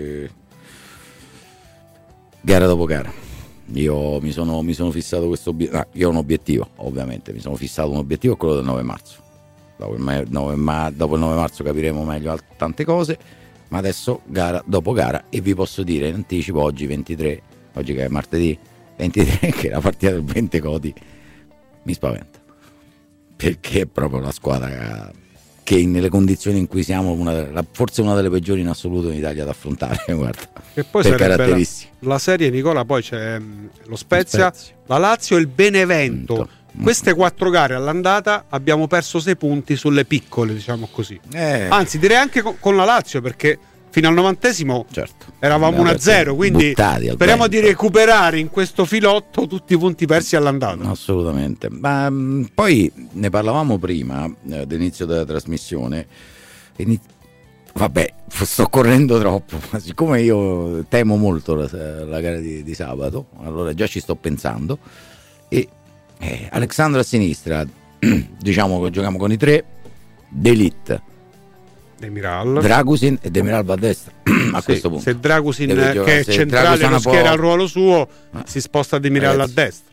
gara dopo gara. Io mi sono fissato questo obiettivo. Io ho un obiettivo, ovviamente. Mi sono fissato un obiettivo, quello del 9 marzo. Dopo il 9 marzo capiremo meglio tante cose. Ma adesso gara dopo gara. E vi posso dire in anticipo, oggi 23, oggi che è martedì 23, che la partita del Pentecoti mi spaventa. Perché è proprio la squadra che nelle condizioni in cui siamo forse una delle peggiori in assoluto in Italia da affrontare, guarda, e poi per caratteristiche. La serie, Nicola, poi c'è lo Spezia, la Lazio e il Benevento. Queste 4 gare all'andata abbiamo perso 6 punti sulle piccole, diciamo così. Anzi, direi anche con la Lazio, perché fino al 90esimo eravamo 1-0, quindi speriamo di recuperare in questo filotto tutti i punti persi all'andata. Assolutamente. Ma poi ne parlavamo prima dell'inizio della trasmissione. Vabbè, sto correndo troppo, ma siccome io temo molto la gara di sabato, allora già ci sto pensando. E Alexandro a sinistra, diciamo che giochiamo con i 3, D'Elite, Demiral, Dragusin e Demiral va a destra. A questo punto, se Dragusin che è centrale lo schiera al ruolo suo, si sposta Demiral a destra.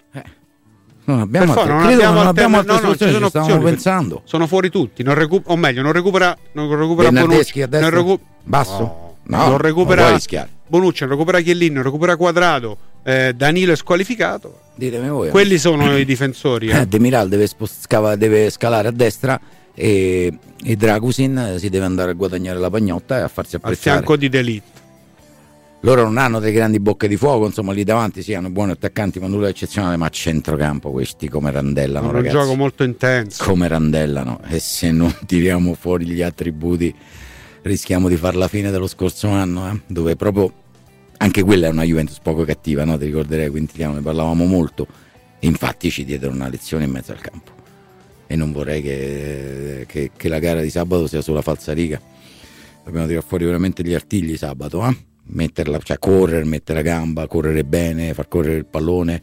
Non abbiamo altre soluzioni, ci stavamo pensando. Sono fuori tutti, non recupera Bonucci, basso? Non recupera Bonucci, non recupera Chiellini, non recupera Quadrado, Danilo è squalificato. Ditemi voi. Quelli sono i difensori. Demiral deve scalare a destra e Dragusin si deve andare a guadagnare la pagnotta e a farsi apprezzare. Al fianco di D'Elite. Loro non hanno delle grandi bocche di fuoco, insomma lì davanti sì hanno buoni attaccanti ma nulla di eccezionale, ma a centrocampo questi come randellano, ragazzi. Un gioco molto intenso. Come randellano, e se non tiriamo fuori gli attributi rischiamo di far la fine dello scorso anno, dove proprio anche quella è una Juventus poco cattiva, no? Ti ricorderei Quintiliano, ne parlavamo molto e infatti ci diedero una lezione in mezzo al campo e non vorrei che la gara di sabato sia sulla falsariga. Dobbiamo tirare fuori veramente gli artigli sabato, metterla, cioè correre, mettere la gamba, correre bene, far correre il pallone,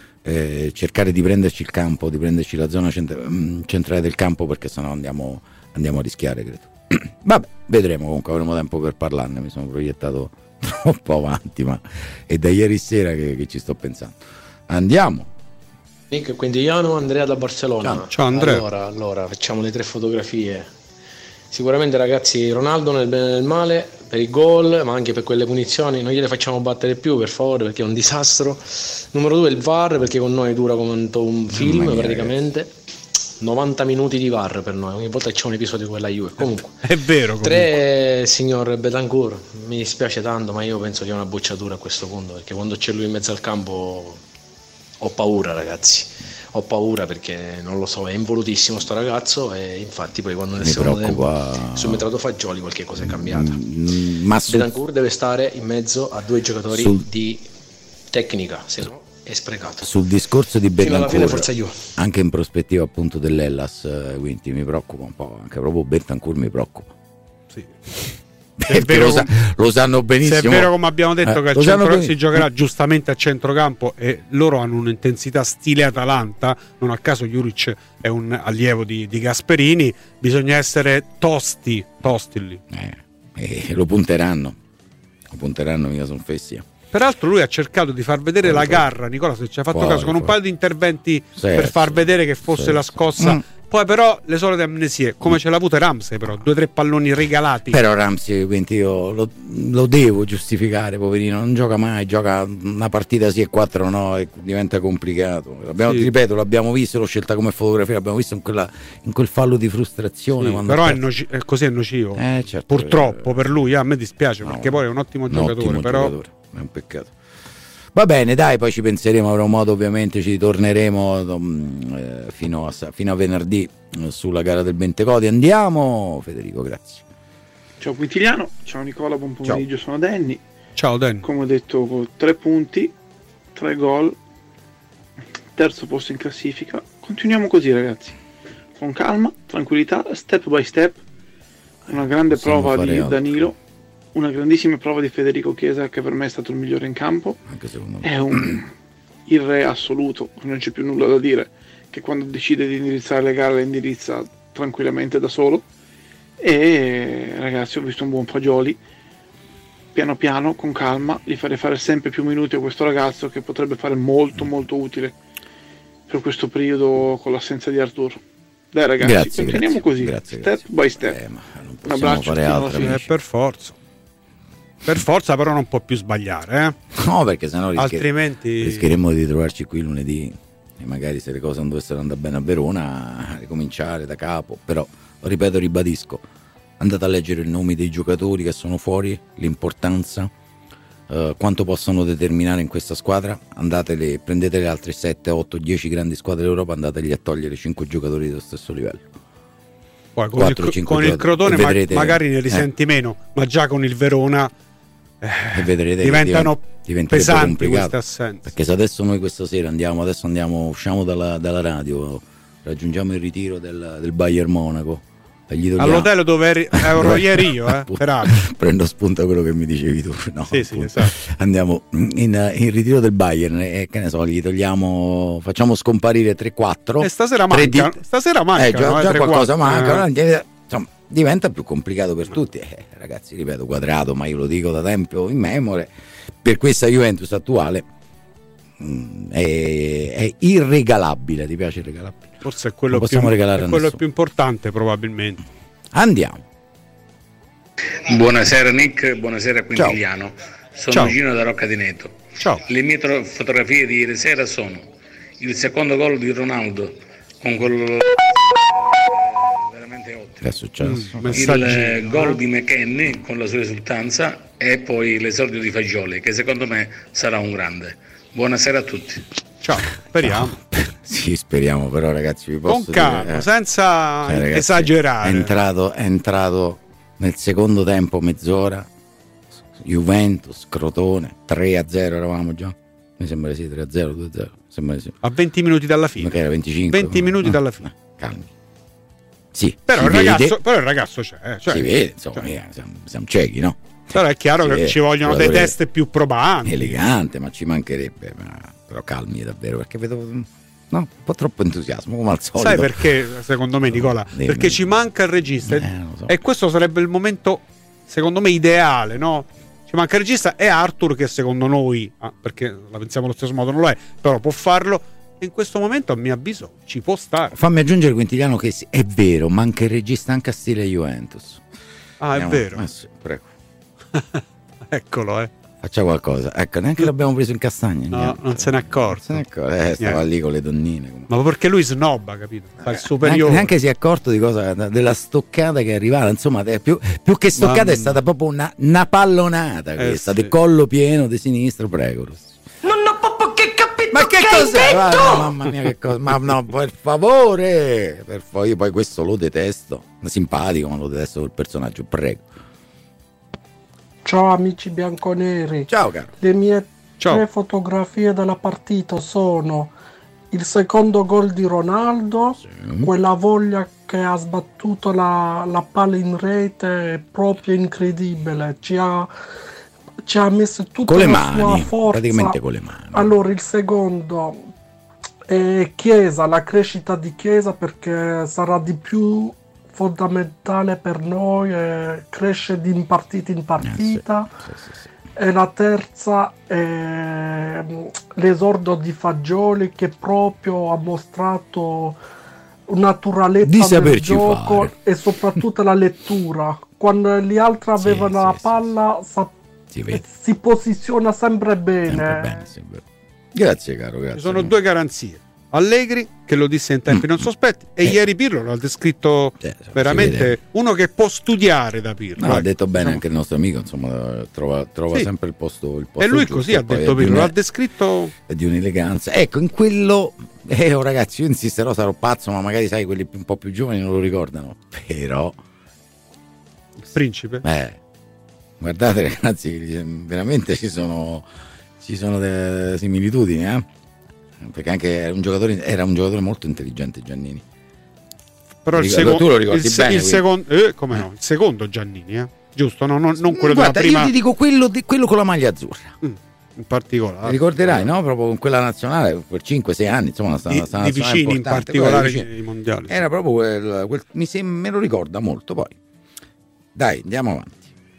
cercare di prenderci il campo, di prenderci la zona centrale del campo, perché sennò andiamo a rischiare, credo. Vabbè, vedremo, comunque avremo tempo per parlarne. Mi sono proiettato troppo avanti, ma è da ieri sera che ci sto pensando. Andiamo. Nick Quintiliano, Andrea da Barcellona. Ciao Andrea. Allora facciamo le 3 fotografie. Sicuramente ragazzi, Ronaldo nel bene e nel male, per i gol ma anche per quelle punizioni non gliele facciamo battere più, per favore, perché è un disastro. Numero 2 il VAR, perché con noi dura come un film praticamente, ragazzi. 90 minuti di VAR per noi, ogni volta c'è un episodio con la Juve. Comunque è vero. 3 signor Betancourt, mi dispiace tanto ma io penso che è una bocciatura a questo punto, perché quando c'è lui in mezzo al campo ho paura, ragazzi. Ho paura perché non lo so, è involutissimo sto ragazzo e infatti poi quando nel secondo tempo subentrato Fagioli qualche cosa è cambiata. Betancourt deve stare in mezzo a 2 giocatori di tecnica, se no è sprecato. Sul discorso di Betancourt, forza Juve. Anche in prospettiva appunto dell'Hellas, quindi mi preoccupa un po', anche proprio Betancourt mi preoccupa. Sì. Lo sanno benissimo. Se è vero, come abbiamo detto, che si giocherà giustamente a centrocampo e loro hanno un'intensità stile Atalanta, non a caso Juric è un allievo di Gasperini, bisogna essere tosti lì. Lo punteranno, mica sono fessi. Peraltro lui ha cercato di far vedere la garra, Nicola, se ci ha fatto caso, con un paio di interventi per far vedere che fosse la scossa. Poi però le solite amnesie, come ce l'ha avuta Ramsey, però 2 o 3 palloni regalati. Però Ramsey, quindi io lo devo giustificare, poverino, non gioca mai, gioca una partita sì e 4 no, e diventa complicato. Ripeto, l'abbiamo visto, l'ho scelta come fotografia, l'abbiamo visto in quel fallo di frustrazione. Sì, però è così è nocivo. Certo, purtroppo per lui, a me dispiace, perché poi è un ottimo giocatore, però è un peccato. Va bene, dai, poi ci penseremo, avremo modo, ovviamente ci ritorneremo fino a venerdì sulla gara del Bentecodi. Andiamo, Federico, grazie. Ciao Quintiliano, ciao Nicola, buon pomeriggio, sono Danny. Ciao Danny. Come ho detto, con 3 punti, 3 gol, 3° posto in classifica. Continuiamo così, ragazzi, con calma, tranquillità, step by step. Una grande prova di Danilo, una grandissima prova di Federico Chiesa, che per me è stato il migliore in campo. Anche secondo me. È il re assoluto, non c'è più nulla da dire, che quando decide di indirizzare le gare le indirizza tranquillamente da solo. E ragazzi, ho visto un buon Fagioli, piano piano, con calma, gli farei fare sempre più minuti a questo ragazzo, che potrebbe fare molto molto utile per questo periodo con l'assenza di Arturo. Dai ragazzi, continuiamo così, step by step. Un abbraccio, fare altro, per forza, però non può più sbagliare, no, perché sennò altrimenti rischieremmo di trovarci qui lunedì e magari, se le cose non dovessero andare bene a Verona, ricominciare da capo. Però ripeto, ribadisco, andate a leggere i nomi dei giocatori che sono fuori, l'importanza, quanto possono determinare in questa squadra. Prendete le altre 7, 8, 10 grandi squadre d'Europa, andategli a togliere 5 giocatori dello stesso livello. Poi con il Crotone vedrete, magari ne risenti meno, ma già con il Verona e vedrete diventano pesanti queste assenze. Perché se adesso noi questa sera usciamo dalla radio, raggiungiamo il ritiro del Bayern Monaco, all'hotel dove ero ieri io, prendo spunto a quello che mi dicevi tu, no, sì, esatto. Andiamo in ritiro del Bayern e che ne so, gli togliamo, facciamo scomparire 3-4 e stasera manca già qualcosa manca, diventa più complicato per tutti. Ragazzi, ripeto, Quadrato, ma io lo dico da tempo immemore, per questa Juventus attuale è irregalabile. Ti piace irregalabile? Forse è quello, più importante, probabilmente. Andiamo. Buonasera Nick, buonasera Quintiliano. Sono Ciao. Gino da Rocca di Neto. Ciao. Le mie fotografie di ieri sera sono il secondo gol di Ronaldo con quello veramente ottimo. Che è successo? Il gol di McKennie con la sua esultanza e poi l'esordio di Fagioli, che secondo me sarà un grande. Buonasera a tutti. Ciao, speriamo. Sì, speriamo, però ragazzi vi posso con calma, dire, senza ragazzi, esagerare. È entrato nel secondo tempo, mezz'ora, Juventus, Crotone, 3-0 eravamo già. Mi sembra sì, 3-0, 2-0. Sembra sì. A 20 minuti dalla fine. Che era 25. 20 minuti dalla fine. Calmi. Sì, però il ragazzo c'è. Cioè, si vede, insomma, siamo ciechi, no? Però è chiaro che ci vogliono dei test più probanti. Elegante, ma ci mancherebbe. Però calmi davvero, perché vedo un po' troppo entusiasmo, come al solito. Sai perché, secondo me, Nicola? Perché ci manca il regista. So. E questo sarebbe il momento, secondo me, ideale, no? Ci manca il regista e Arthur, che secondo noi, perché la pensiamo allo stesso modo, non lo è, però può farlo. E in questo momento, a mio avviso, ci può stare. Fammi aggiungere, Quintiliano, che è vero, manca il regista anche a stile Juventus. È vero. Sì, prego. Eccolo, Faccia qualcosa. Ecco, neanche l'abbiamo preso in castagna. No, non se n'è accorto. Stava lì con le donnine. Ma perché lui snobba, capito? Fa il superiore. Neanche si è accorto di cosa, della stoccata che è arrivata. Insomma, più che stoccata è stata proprio una pallonata questa, di collo pieno di sinistro, prego. Non ho proprio che capito. Ma che cos'è? Mamma mia, che cosa? Ma no, per favore. Io poi questo lo detesto. Simpatico, ma lo detesto quel personaggio, prego. Ciao amici bianconeri. Ciao caro. Le mie 3 fotografie della partita sono il secondo gol di Ronaldo, quella voglia che ha sbattuto la palla in rete è proprio incredibile, ci ha messo tutta con le la mani, sua forza. praticamente con le mani. Allora il secondo è Chiesa, la crescita di Chiesa, perché sarà di più fondamentale per noi, cresce di partita in partita. Sì. E la terza è l'esordio di Fagioli, che proprio ha mostrato naturalezza del gioco fare. E soprattutto la lettura. Quando gli altri avevano la palla si posiziona sempre bene. Grazie caro, grazie. Ci sono 2 garanzie. Allegri, che lo disse in tempi non sospetti, e ieri Pirlo l'ha descritto veramente uno che può studiare da Pirlo. No, ha detto bene anche il nostro amico, insomma, trova sempre il posto e lui giusto, così ha detto Pirlo, l'ha descritto. È di un'eleganza. Ecco, in quello ragazzi, io insisterò, sarò pazzo, ma magari sai, quelli un po' più giovani non lo ricordano. Però il principe. Guardate ragazzi, veramente ci sono delle similitudini, perché anche era un giocatore molto intelligente, Giannini. Però tu lo ricordi bene, il secondo Giannini, giusto? No, non quello della prima. Io ti dico quello con la maglia azzurra. In particolare. Ti ricorderai, no? Proprio con quella nazionale per 5-6 anni, insomma, di vicini, in particolare i mondiali. Era proprio me lo ricorda molto. Poi dai, andiamo avanti.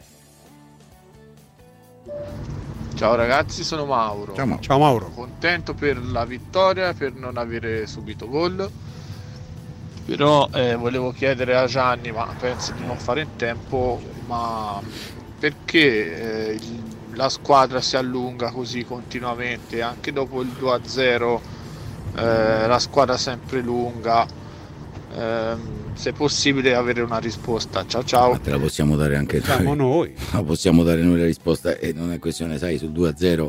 Ciao ragazzi, sono Mauro. Ciao Mauro. Contento per la vittoria, per non avere subito gol. Però volevo chiedere a Gianni, ma penso di non fare in tempo, ma perché la squadra si allunga così continuamente? Anche dopo il 2-0 la squadra sempre lunga. Se è possibile avere una risposta. Ciao. Ma te la possiamo dare anche noi. La possiamo dare noi la risposta, e non è questione, sai, sul 2-0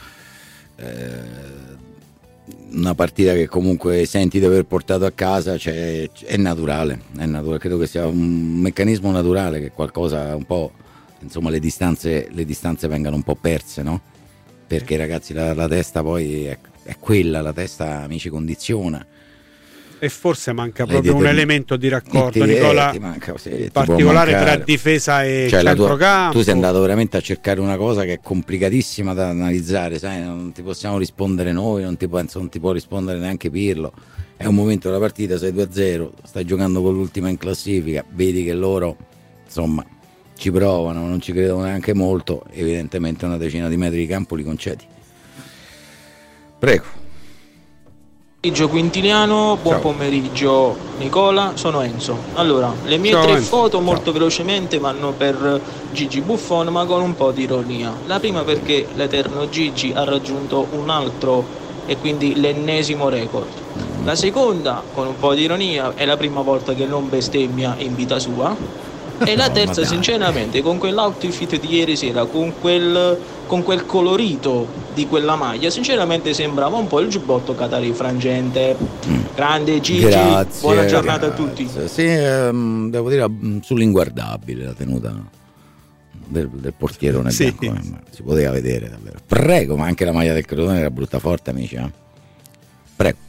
una partita che comunque senti di aver portato a casa, è naturale, credo che sia un meccanismo naturale, che qualcosa un po', insomma, le distanze vengano un po' perse, no? Perché ragazzi la testa poi è quella, la testa mi ci condiziona. E forse manca proprio un elemento di raccordo, Nicola, particolare tra difesa e centrocampo. Tu sei andato veramente a cercare una cosa che è complicatissima da analizzare, sai, non ti possiamo rispondere noi, non ti può rispondere neanche Pirlo. È un momento della partita, sei 2-0, stai giocando con l'ultima in classifica, vedi che loro, insomma, ci provano, non ci credono neanche molto, evidentemente una decina di metri di campo li concedi. Prego. Quintiliano, buon pomeriggio Nicola, sono Enzo. Allora, le mie tre foto molto velocemente vanno per Gigi Buffon, ma con un po' di ironia. La prima perché l'eterno Gigi ha raggiunto un altro e quindi l'ennesimo record. La seconda, con un po' di ironia, è la prima volta che non bestemmia in vita sua. E la terza, sinceramente, con quell'outfit di ieri sera, con quel colorito di quella maglia, sinceramente sembrava un po' il giubbotto Qatari frangente. Grande Gigi, grazie, buona giornata a tutti. Sì, devo dire sull'inguardabile la tenuta del portierone bianco, si poteva vedere davvero. Prego, ma anche la maglia del Crotone era brutta forte, amici. Prego.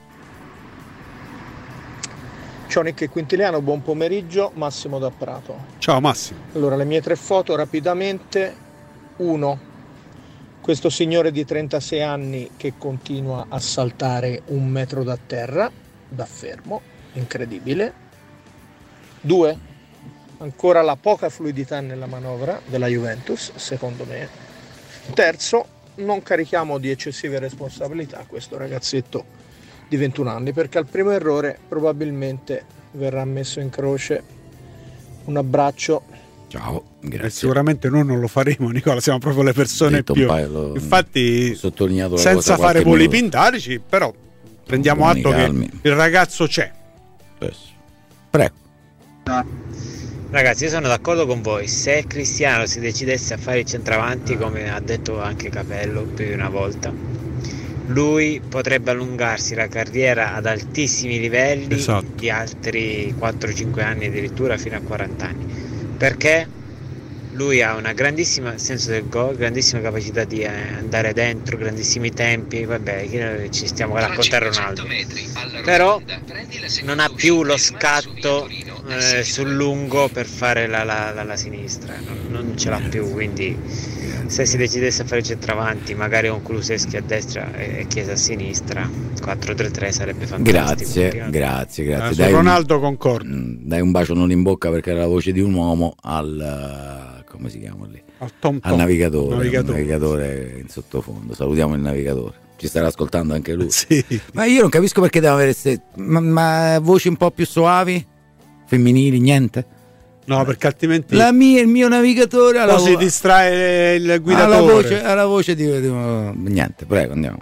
Ciao Nick e Quintiliano, buon pomeriggio, Massimo da Prato. Ciao Massimo. Allora, le mie tre foto rapidamente. 1. Questo signore di 36 anni che continua a saltare 1 metro da terra, da fermo, incredibile. 2. Ancora la poca fluidità nella manovra della Juventus, secondo me. 3. Non carichiamo di eccessive responsabilità questo ragazzetto di 21 anni, perché al primo errore probabilmente verrà messo in croce. Un abbraccio. Ciao, grazie. Sicuramente noi non lo faremo, Nicola, siamo proprio le persone più infatti sottolineato senza fare voli pindarici, però prendiamo atto che il ragazzo c'è. Prego. Ragazzi, io sono d'accordo con voi. Se Cristiano si decidesse a fare il centravanti, come ha detto anche Capello più di una volta, lui potrebbe allungarsi la carriera ad altissimi livelli, di altri 4-5 anni, addirittura fino a 40 anni, perché lui ha una grandissima senso del gol, grandissima capacità di andare dentro, grandissimi tempi. Vabbè, ci stiamo a raccontare Ronaldo, però non ha più lo scatto sul lungo per fare la sinistra, non ce l'ha più, quindi se si decidesse a fare il centravanti, magari con Kulusevski a destra e Chiesa a sinistra, 4-3-3 sarebbe fantastico. Grazie. Dai Ronaldo concordo. Dai un bacio non in bocca, perché era la voce di un uomo al come si chiama lì? Al navigatore in sottofondo. Salutiamo il navigatore. Ci starà ascoltando anche lui. Sì. Ma io non capisco perché devono avere ma voci un po' più soavi, femminili, niente. No, perché altrimenti il mio navigatore si distrae il guidatore. Alla voce di niente. Prego, andiamo.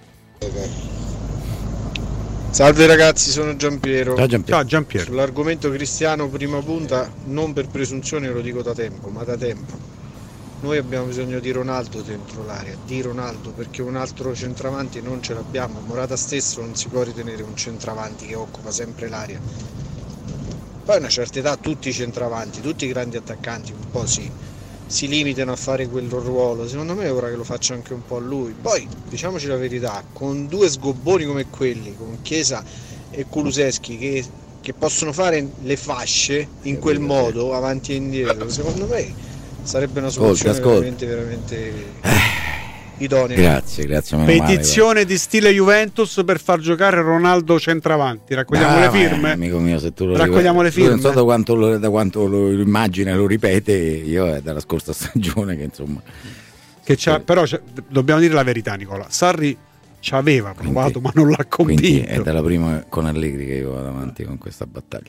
Salve ragazzi, sono Giampiero. Ciao Giampiero. Sull'argomento Cristiano prima punta, non per presunzione lo dico da tempo, ma da tempo. Noi abbiamo bisogno di Ronaldo dentro l'area, perché un altro centravanti non ce l'abbiamo. Morata stesso non si può ritenere un centravanti che occupa sempre l'area. Poi a una certa età tutti i centravanti, tutti i grandi attaccanti un po' si limitano a fare quel ruolo. Secondo me è ora che lo faccia anche un po' lui. Poi diciamoci la verità, con due sgobboni come quelli, con Chiesa e Kulusevski che possono fare le fasce in quel modo avanti e indietro, secondo me sarebbe una soluzione veramente idonea. Grazie. Petizione di stile Juventus per far giocare Ronaldo centravanti. Raccogliamo le firme. Amico mio, se tu lo raccogliamo le firme. Non so da quanto lo immagina e lo ripete. Io è dalla scorsa stagione che insomma però dobbiamo dire la verità, Nicola. Sarri ci aveva provato, ma non l'ha convinto. È dalla prima con Allegri che io vado avanti con questa battaglia.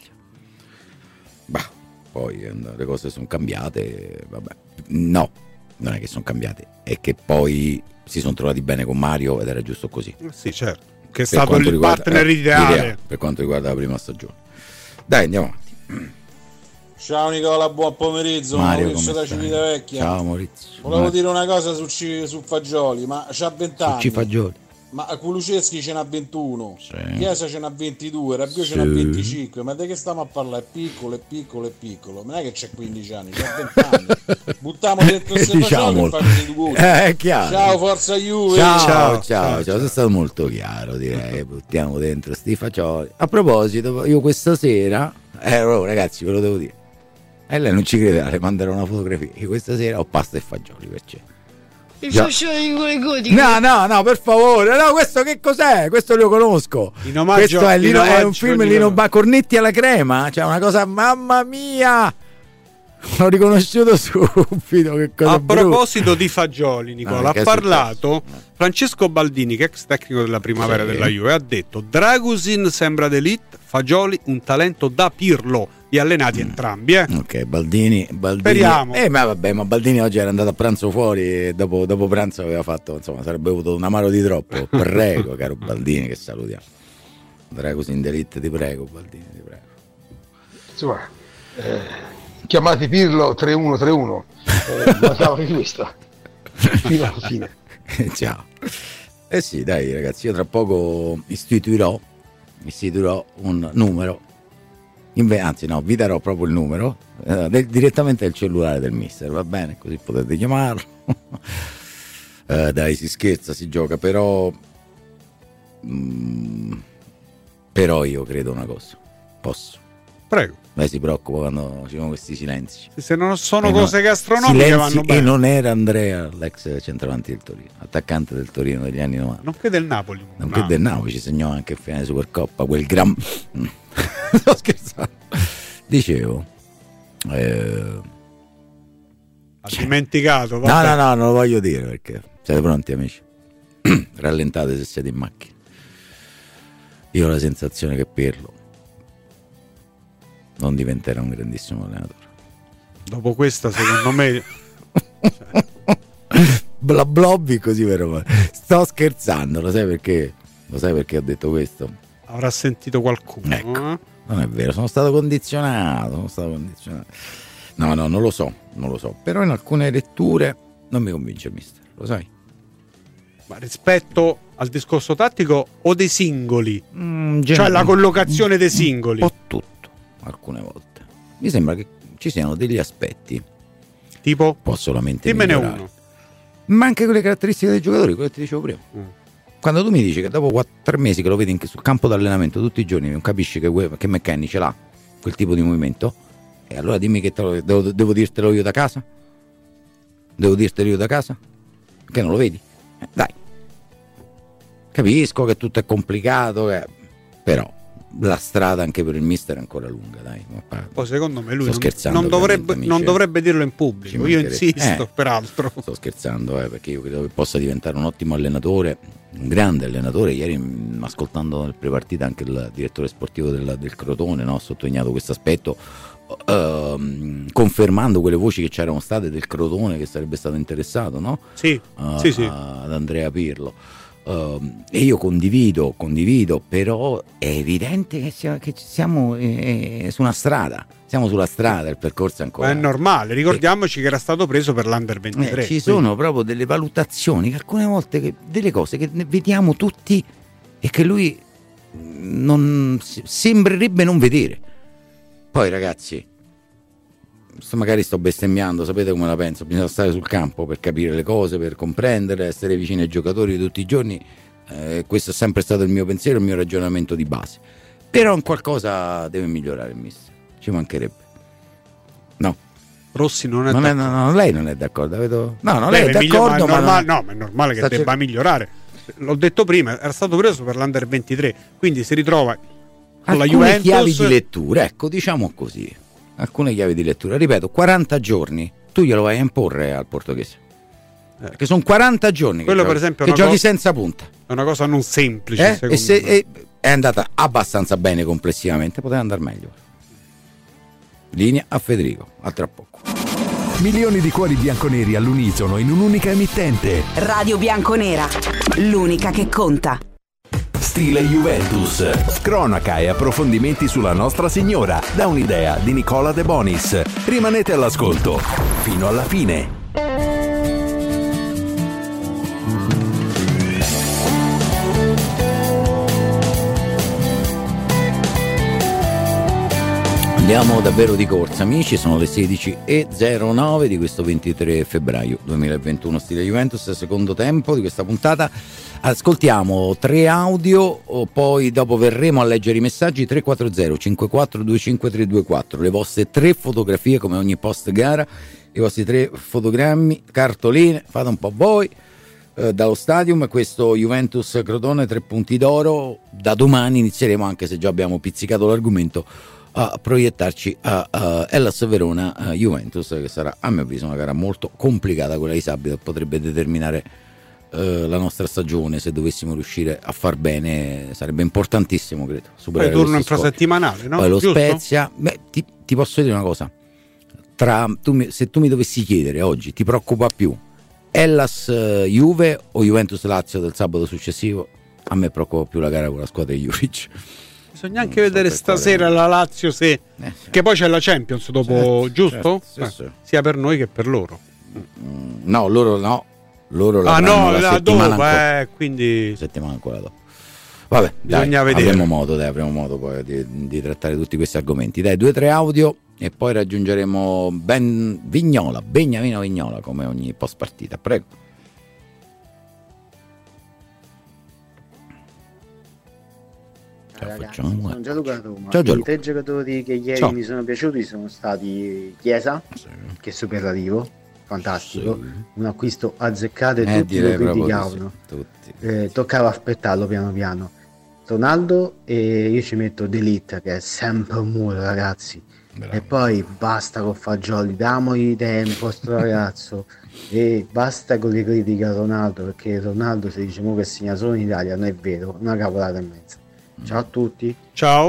Poi le cose sono cambiate, vabbè. No, non è che sono cambiate, è che poi si sono trovati bene con Mario ed era giusto così. Sì, certo, che è stato il partner ideale per quanto riguarda la prima stagione. Dai, andiamo avanti. Ciao Nicola, buon pomeriggio. Maurizio da Civitavecchia. Ciao Maurizio. Volevo dire una cosa su Fagioli, ma c'ha 20 anni. Fagioli. Ma Kulusevski ce n'ha 21, Chiesa ce n'ha 22, Rabiot ce n'ha 25, ma di che stiamo a parlare? È piccolo, non è che c'è 15 anni, c'è 20 anni. Buttiamo dentro queste fagioli e facciamo i due. È chiaro. Ciao, forza Juve. Ciao, sei stato molto chiaro, direi. Buttiamo dentro sti fagioli. A proposito, io questa sera, ragazzi, ve lo devo dire. E lei non ci crede, le manderò una fotografia. Io questa sera ho pasta e fagioli per cena. Il fascione di quelle godi. No, per favore. No, questo che cos'è? Questo lo conosco. Questo è un film Lino Cornetti alla crema. Cioè una cosa, mamma mia. L'ho riconosciuto subito. Che cosa a proposito di fagioli, Nicola, ha parlato Francesco Baldini, che è ex tecnico della primavera della Juve, ha detto: Dragusin sembra d'elite, Fagioli un talento da Pirlo. Li allenati entrambi, Ok, Baldini. Speriamo. Ma Baldini oggi era andato a pranzo fuori e dopo pranzo aveva fatto, insomma, sarebbe avuto un amaro di troppo. Prego, caro Baldini, che salutiamo. Dragusin d'elite, ti prego, Baldini, ti prego. Insomma, chiamate Pirlo 3-1-3-1. Mancava di questa. Fino alla fine. Ciao. Sì, dai ragazzi, io tra poco istituirò un numero. Vi darò proprio il numero direttamente al cellulare del mister, va bene? Così potete chiamarlo. Dai, si scherza, si gioca, però io credo una cosa. Posso? Prego. Lei si preoccupa quando ci sono questi silenzi. Se non sono cose gastronomiche vanno bene. E non era Andrea, l'ex centravanti del Torino, attaccante del Torino degli anni 90. Nonché del Napoli. Nonché del Napoli, ci segnò anche in finale Supercoppa, quel gran... Sto scherzando. Dicevo... Ha dimenticato. Vabbè. No, non lo voglio dire perché... Siete pronti, amici? Rallentate se siete in macchina. Io ho la sensazione che Pirlo non diventerà un grandissimo allenatore. Dopo questa, secondo me... Blobby così, vero? Sto scherzando, lo sai perché ho detto questo? Avrà sentito qualcuno. Ecco, non è vero, sono stato condizionato. No, non lo so. Però in alcune letture non mi convince il mister, lo sai? Ma rispetto al discorso tattico o dei singoli? Cioè la collocazione dei singoli? Un po' tutto, alcune volte. Mi sembra che ci siano degli aspetti. Tipo? Può solamente dimmene migliorare. uno. Ma anche quelle caratteristiche dei giocatori, quello che ti dicevo prima. Quando tu mi dici che dopo 4 mesi che lo vedi sul campo d'allenamento tutti i giorni, non capisci che McKennie ce l'ha quel tipo di movimento, e allora dimmi che devo dirtelo io da casa? Che non lo vedi? Dai, capisco che tutto è complicato, però la strada anche per il mister è ancora lunga, dai. Poi secondo me lui non dovrebbe dirlo in pubblico, io insisto, peraltro. Sto scherzando, perché io credo che possa diventare un ottimo allenatore, un grande allenatore. Ieri, ascoltando nel prepartita anche il direttore sportivo del Crotone, no, ha sottolineato questo aspetto, confermando quelle voci che c'erano state del Crotone che sarebbe stato interessato, no? Sì. Ad Andrea Pirlo. E io condivido, però è evidente che siamo su una strada. Siamo sulla strada, il percorso è ancora. Ma è normale, ricordiamoci che era stato preso per l'Under 23. Ci sono proprio delle valutazioni, che alcune volte delle cose che vediamo tutti e che lui non sembrerebbe non vedere. Poi ragazzi, magari sto bestemmiando, sapete come la penso, bisogna stare sul campo per capire le cose, per comprendere, essere vicini ai giocatori tutti i giorni, questo è sempre stato il mio pensiero, il mio ragionamento di base, però in qualcosa deve migliorare il mister, ci mancherebbe. No, Rossi non è d'accordo. No, lei non è d'accordo, vedo... no, lei è d'accordo, ma è normale che debba migliorare. L'ho detto prima, era stato preso per l'Under 23, quindi si ritrova con la Juventus. Chiavi di lettura, ecco, diciamo così. Alcune chiavi di lettura, ripeto, 40 giorni tu glielo vai a imporre al portoghese, perché sono 40 giorni quello che, per esempio che giochi senza punta, è una cosa non semplice, secondo me. È andata abbastanza bene complessivamente, poteva andare meglio. Linea a Federico, a tra poco. Milioni di cuori bianconeri all'unisono in un'unica emittente. Radio Bianconera, l'unica che conta. Stile Juventus, cronaca e approfondimenti sulla Nostra Signora, da un'idea di Nicola De Bonis. Rimanete all'ascolto fino alla fine. Andiamo davvero di corsa, amici, sono le 16:09 di questo 23 febbraio 2021, stile Juventus, secondo tempo di questa puntata. Ascoltiamo 3 audio, poi dopo verremo a leggere i messaggi. 340 5425 324, le vostre 3 fotografie come ogni post gara, i vostri 3 fotogrammi, cartoline, fate un po' voi. Dallo stadium, questo Juventus Crotone 3 punti d'oro. Da domani inizieremo, anche se già abbiamo pizzicato l'argomento, a proiettarci a Hellas Verona Juventus, che sarà a mio avviso una gara molto complicata, quella di sabato, potrebbe determinare la nostra stagione. Se dovessimo riuscire a far bene sarebbe importantissimo, credo, superare poi turno infrasettimanale, no? Poi lo Giusto? Spezia, ti posso dire una cosa, se tu mi dovessi chiedere oggi, ti preoccupa più Hellas Juve o Juventus Lazio del sabato successivo? A me preoccupa più la gara con la squadra di Juric. Bisogna anche vedere stasera la Lazio, se che poi c'è la Champions dopo, giusto? Sì. Sia per noi che per loro. No, loro no. Loro la la settimana dopo, ancora. Quindi settimana ancora dopo. Vabbè, bisogna dai, vedere. avremo modo poi di trattare tutti questi argomenti. Dai, 2-3 audio e poi raggiungeremo Beniamino Vignola come ogni post partita. Prego. Ragazzi, sono Gianluca da Roma. Ciao, Gianluca. I 3 giocatori che ieri mi sono piaciuti sono stati Chiesa, che è superlativo, fantastico, un acquisto azzeccato e tutti lo criticavano, toccava aspettarlo piano piano. Ronaldo, e io ci metto De Ligt, che è sempre un muro, ragazzi. E poi basta con Fagioli, damogli tempo a sto ragazzo, e basta con le critiche a Ronaldo, perché Ronaldo, se diciamo che segna solo in Italia, non è vero, una cavolata e mezza. Ciao a tutti. Ciao.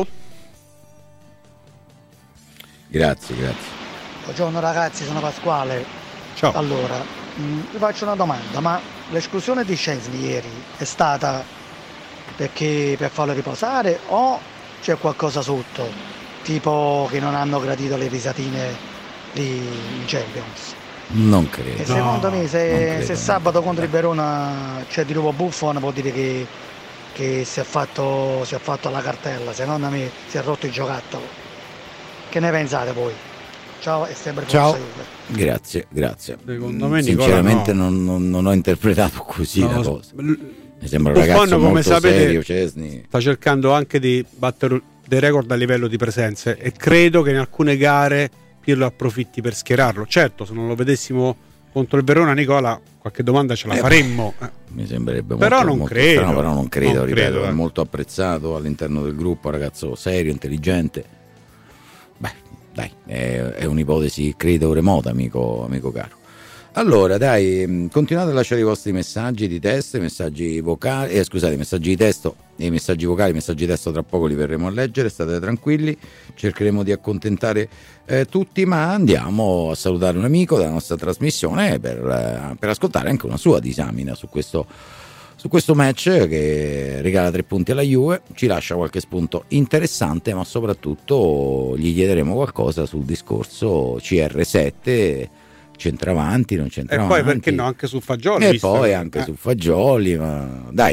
Grazie. Buongiorno ragazzi, sono Pasquale. Ciao. Allora, vi faccio una domanda, ma l'esclusione di Szczęsny ieri è stata perché per farlo riposare o c'è qualcosa sotto? Tipo che non hanno gradito le risatine lì in Champions? Non credo. E secondo me se sabato contro il Verona c'è di nuovo Buffon, vuol dire che si è fatto la cartella. Secondo me si è rotto il giocattolo. Che ne pensate voi? Ciao e sempre Ciao. Grazie. Secondo me sinceramente non ho interpretato così la cosa. Mi sembra un Buffon, ragazzo come molto sapete, serio, Szczęsny. sta cercando anche di battere dei record a livello di presenze e credo che in alcune gare Pirlo approfitti per schierarlo. Certo, se non lo vedessimo contro il Verona, Nicola, qualche domanda ce la faremmo. Mi sembrerebbe però molto, non molto credo. strano, però non credo, ripeto, è eh. molto apprezzato all'interno del gruppo, ragazzo serio, intelligente. Beh, dai, è un'ipotesi credo remota, amico caro. Allora, dai, continuate a lasciare i vostri messaggi di testo, i messaggi vocali, messaggi di testo e i messaggi vocali, i messaggi di testo tra poco li verremo a leggere, state tranquilli, cercheremo di accontentare tutti, ma andiamo a salutare un amico della nostra trasmissione per ascoltare anche una sua disamina su questo match che regala 3 punti alla Juve, ci lascia qualche spunto interessante, ma soprattutto gli chiederemo qualcosa sul discorso CR7, centravanti, non centravanti. E poi perché no, anche su Fagioli. E poi anche su Fagioli, ma dai.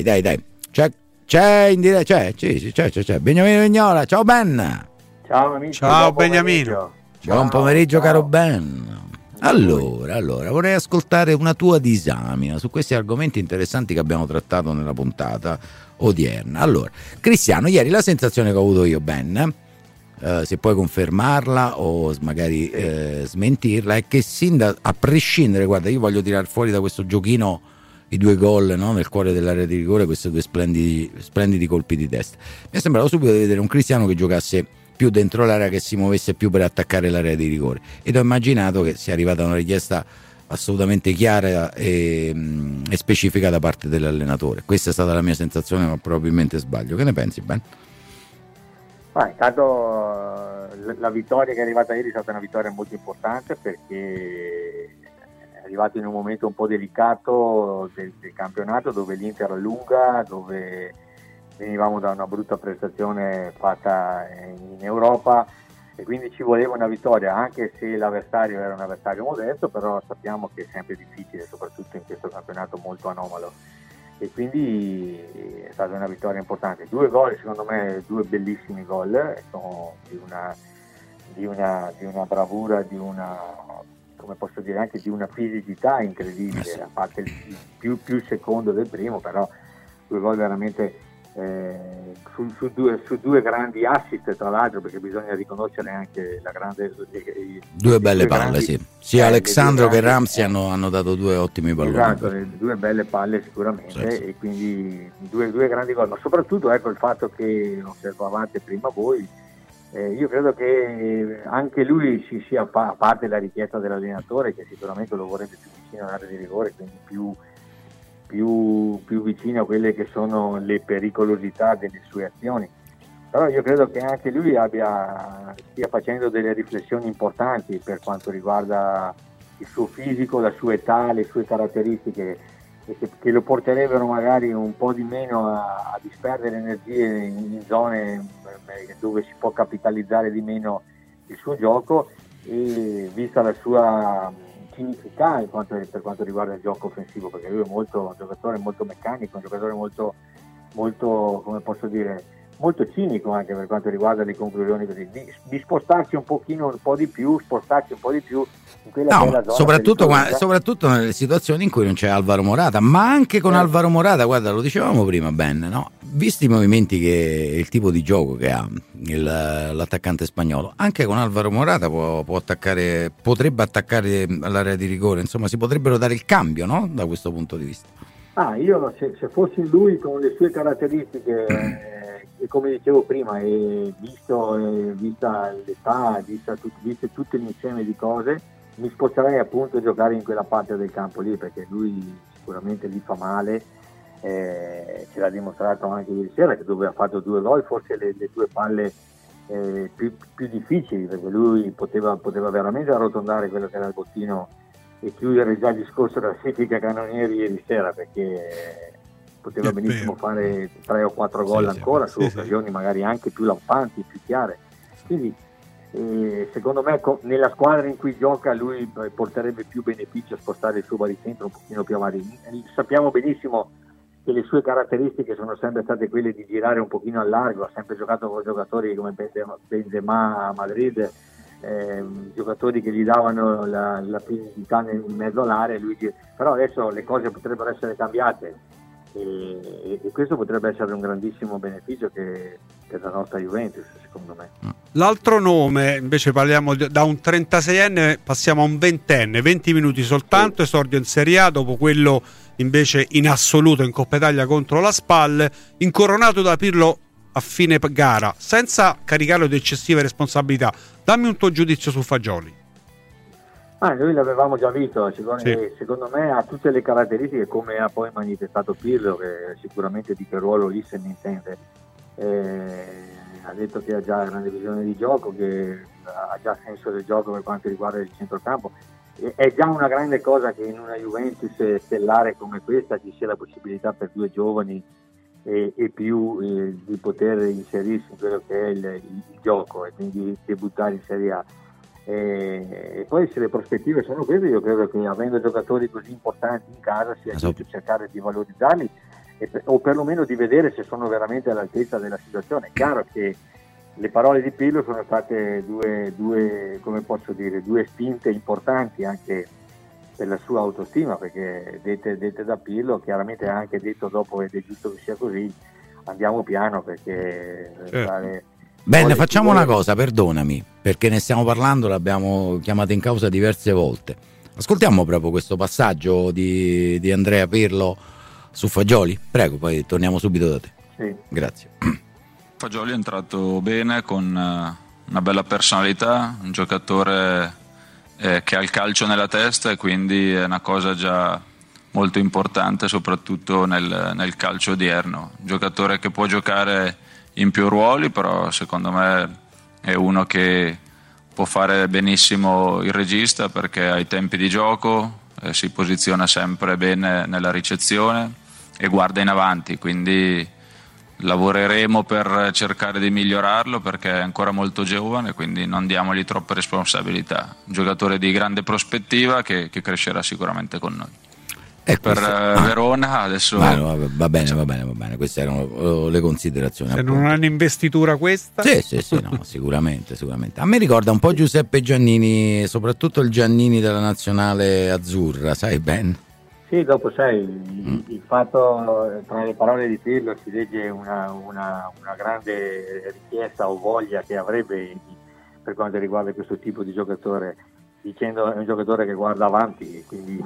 C'è in diretta, c'è. Beniamino Vignola, ciao Ben. Ciao amici. Ciao Beniamino. Buon pomeriggio caro Ben. Allora, vorrei ascoltare una tua disamina su questi argomenti interessanti che abbiamo trattato nella puntata odierna. Allora, Cristiano, ieri la sensazione che ho avuto io, Ben, se puoi confermarla o magari smentirla, è che a prescindere, guarda, io voglio tirare fuori da questo giochino i 2 gol, no, nel cuore dell'area di rigore, questi 2 splendidi colpi di testa. Mi è sembrato subito di vedere un Cristiano che giocasse più dentro l'area, che si muovesse più per attaccare l'area di rigore, ed ho immaginato che sia arrivata una richiesta assolutamente chiara e specifica da parte dell'allenatore. Questa è stata la mia sensazione, ma probabilmente sbaglio. Che ne pensi, Ben? Intanto la vittoria che è arrivata ieri è stata una vittoria molto importante, perché è arrivato in un momento un po' delicato del campionato, dove l'Inter allunga, dove venivamo da una brutta prestazione fatta in Europa, e quindi ci voleva una vittoria, anche se l'avversario era un avversario modesto, però sappiamo che è sempre difficile, soprattutto in questo campionato molto anomalo, e quindi è stata una vittoria importante. 2 gol, secondo me 2 bellissimi gol, sono di di una bravura, di una, come posso dire, anche di una fisicità incredibile, a parte più il secondo del primo, però 2 gol veramente su due grandi assist, tra l'altro, perché bisogna riconoscere anche la grande 2 belle palle, sì. Sia Alexandro che Ramsey hanno dato 2 ottimi palloni. Esatto, 2 belle palle sicuramente, sì. E quindi due grandi gol, ma soprattutto ecco il fatto che osservavate prima voi, io credo che anche lui si sia, a parte la richiesta dell'allenatore, che sicuramente lo vorrebbe più vicino all'area di rigore, quindi più vicino a quelle che sono le pericolosità delle sue azioni, però io credo che anche lui stia facendo delle riflessioni importanti per quanto riguarda il suo fisico, la sua età, le sue caratteristiche, che lo porterebbero magari un po' di meno a disperdere energie in zone dove si può capitalizzare di meno il suo gioco, e vista la sua cinicità per quanto riguarda il gioco offensivo, perché lui è un giocatore molto meccanico, un giocatore molto, come posso dire, molto cinico anche per quanto riguarda le conclusioni, di spostarci un po' di più in quella che è la zona soprattutto nelle situazioni in cui non c'è Alvaro Morata, ma anche con Alvaro Morata, guarda, lo dicevamo prima bene, no? Visti i movimenti che il tipo di gioco che ha l'attaccante spagnolo, anche con Alvaro Morata potrebbe attaccare all'area di rigore, insomma si potrebbero dare il cambio, no? Da questo punto di vista. Io se fossi lui con le sue caratteristiche, e come dicevo prima, vista l'età, viste tutto l'insieme di cose, mi sposterei appunto a giocare in quella parte del campo lì, perché lui sicuramente lì fa male, ce l'ha dimostrato anche ieri sera, che dove ha fatto 2 gol, forse le 2 palle più difficili, perché lui poteva veramente arrotondare quello che era il bottino e chiudere già il discorso della classifica cannonieri ieri sera, perché poteva benissimo fare 3 o 4 gol ancora, su occasioni magari anche più lampanti, più chiare. Quindi secondo me nella squadra in cui gioca lui porterebbe più beneficio a spostare il suo baricentro un pochino più avanti. Sappiamo benissimo che le sue caratteristiche sono sempre state quelle di girare un pochino a largo, ha sempre giocato con giocatori come Benzema a Madrid, giocatori che gli davano la fisicità in mezzo all'area, però adesso le cose potrebbero essere cambiate, e questo potrebbe essere un grandissimo beneficio per la nostra Juventus, secondo me. L'altro nome, invece, parliamo da un 36enne, passiamo a un 20enne, 20 minuti soltanto, esordio in Serie A, dopo quello invece in assoluto in Coppa Italia contro la SPAL, incoronato da Pirlo a fine gara, senza caricarlo di eccessive responsabilità. Dammi un tuo giudizio su Fagioli. Noi l'avevamo già visto, secondo me ha tutte le caratteristiche, come ha poi manifestato Pirlo, che sicuramente di che ruolo lì se ne intende. Ha detto che ha già grande visione di gioco, che ha già senso del gioco per quanto riguarda il centrocampo. È già una grande cosa che in una Juventus stellare come questa ci sia la possibilità per 2 giovani e più di poter inserirsi in quello che è il gioco e quindi debuttare in Serie A. E poi se le prospettive sono queste, io credo che avendo giocatori così importanti in casa sia giusto cercare di valorizzarli o perlomeno di vedere se sono veramente all'altezza della situazione. È chiaro che le parole di Pirlo sono state due come posso dire, 2 spinte importanti anche per la sua autostima, perché dette da Pirlo, chiaramente ha anche detto dopo, ed è giusto che sia così, andiamo piano, perché Bene, facciamo una cosa, perdonami, perché ne stiamo parlando, l'abbiamo chiamata in causa diverse volte. Ascoltiamo proprio questo passaggio di Andrea Pirlo su Fagioli, prego, poi torniamo subito da te. Sì. Grazie. Fagioli è entrato bene, con una bella personalità, un giocatore che ha il calcio nella testa, e quindi è una cosa già molto importante, soprattutto nel calcio odierno. Un giocatore che può giocare in più ruoli, però secondo me è uno che può fare benissimo il regista, perché ha i tempi di gioco, si posiziona sempre bene nella ricezione e guarda in avanti, quindi lavoreremo per cercare di migliorarlo, perché è ancora molto giovane, quindi non diamogli troppe responsabilità. Un giocatore di grande prospettiva che crescerà sicuramente con noi. per Verona adesso va bene, queste erano le considerazioni. Se non hanno investitura questa? Sì, no, sicuramente. A me ricorda un po' Giuseppe Giannini, soprattutto il Giannini della nazionale azzurra, sai Ben? Sì, dopo sai, il fatto, tra le parole di Pirlo si legge una grande richiesta o voglia che avrebbe per quanto riguarda questo tipo di giocatore, dicendo è un giocatore che guarda avanti, quindi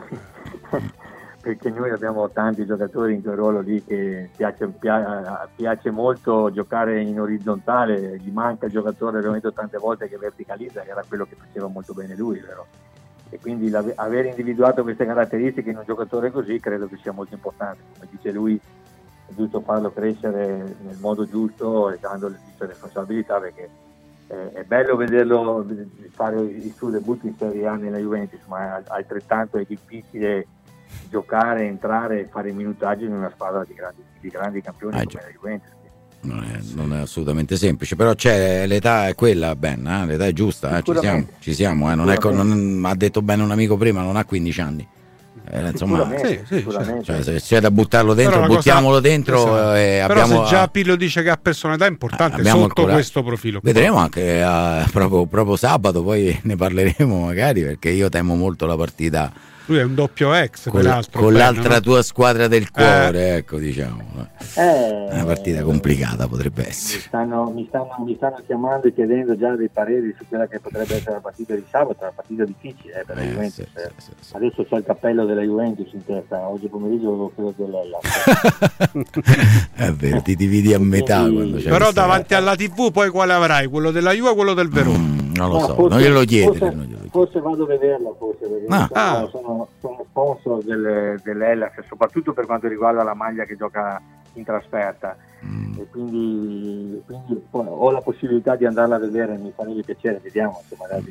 perché noi abbiamo tanti giocatori in quel ruolo lì che piace molto giocare in orizzontale, gli manca il giocatore, l'ho detto tante volte, che verticalizza, che era quello che faceva molto bene lui, vero? E quindi aver individuato queste caratteristiche in un giocatore così credo che sia molto importante. Come dice lui, è giusto farlo crescere nel modo giusto e dando le giuste responsabilità, perché è bello vederlo fare il suo debutto in Serie A nella Juventus, ma altrettanto è difficile giocare, entrare e fare minutaggio in una squadra di grandi campioni come la Juventus. Non è assolutamente semplice, però l'età è quella, Ben, l'età è giusta, ci siamo, non ha detto bene un amico prima, non ha 15 anni. Insomma, cioè, se c'è da buttarlo dentro, buttiamolo dentro. Esatto. Però se già Pirlo dice che ha personalità importante sotto questo profilo, vedremo anche proprio sabato, poi ne parleremo magari, perché io temo molto la partita. Lui è un doppio ex con l'altra, no? Tua squadra del cuore, ecco, diciamo. Una partita complicata potrebbe essere. Mi stanno chiamando e chiedendo già dei pareri su quella che potrebbe essere la partita di sabato, una partita difficile per la Juventus. Sì. Adesso c'è il cappello della Juventus in testa, oggi pomeriggio avevo quello dell'Hellas. È vero, ti dividi a metà. Quando c'è però davanti alla TV poi quale avrai? Quello della Juve o quello del Verona? Non lo so, forse, non glielo chiedere. Forse vado a vederlo, sono sponsor dell'Hellas, soprattutto per quanto riguarda la maglia che gioca in trasferta, e quindi ho la possibilità di andarla a vedere, mi farebbe piacere, vediamo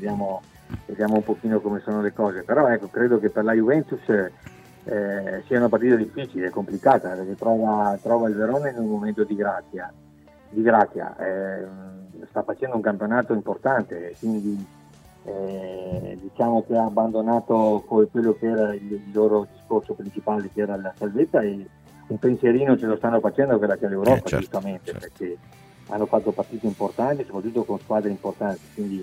un pochino come sono le cose, però ecco, credo che per la Juventus sia una partita difficile, complicata, perché trova il Verona in un momento di grazia, sta facendo un campionato importante, quindi diciamo che ha abbandonato quello che era il loro discorso principale, che era la salvezza, e un pensierino ce lo stanno facendo per l'Europa, giustamente, perché hanno fatto partite importanti, soprattutto con squadre importanti, quindi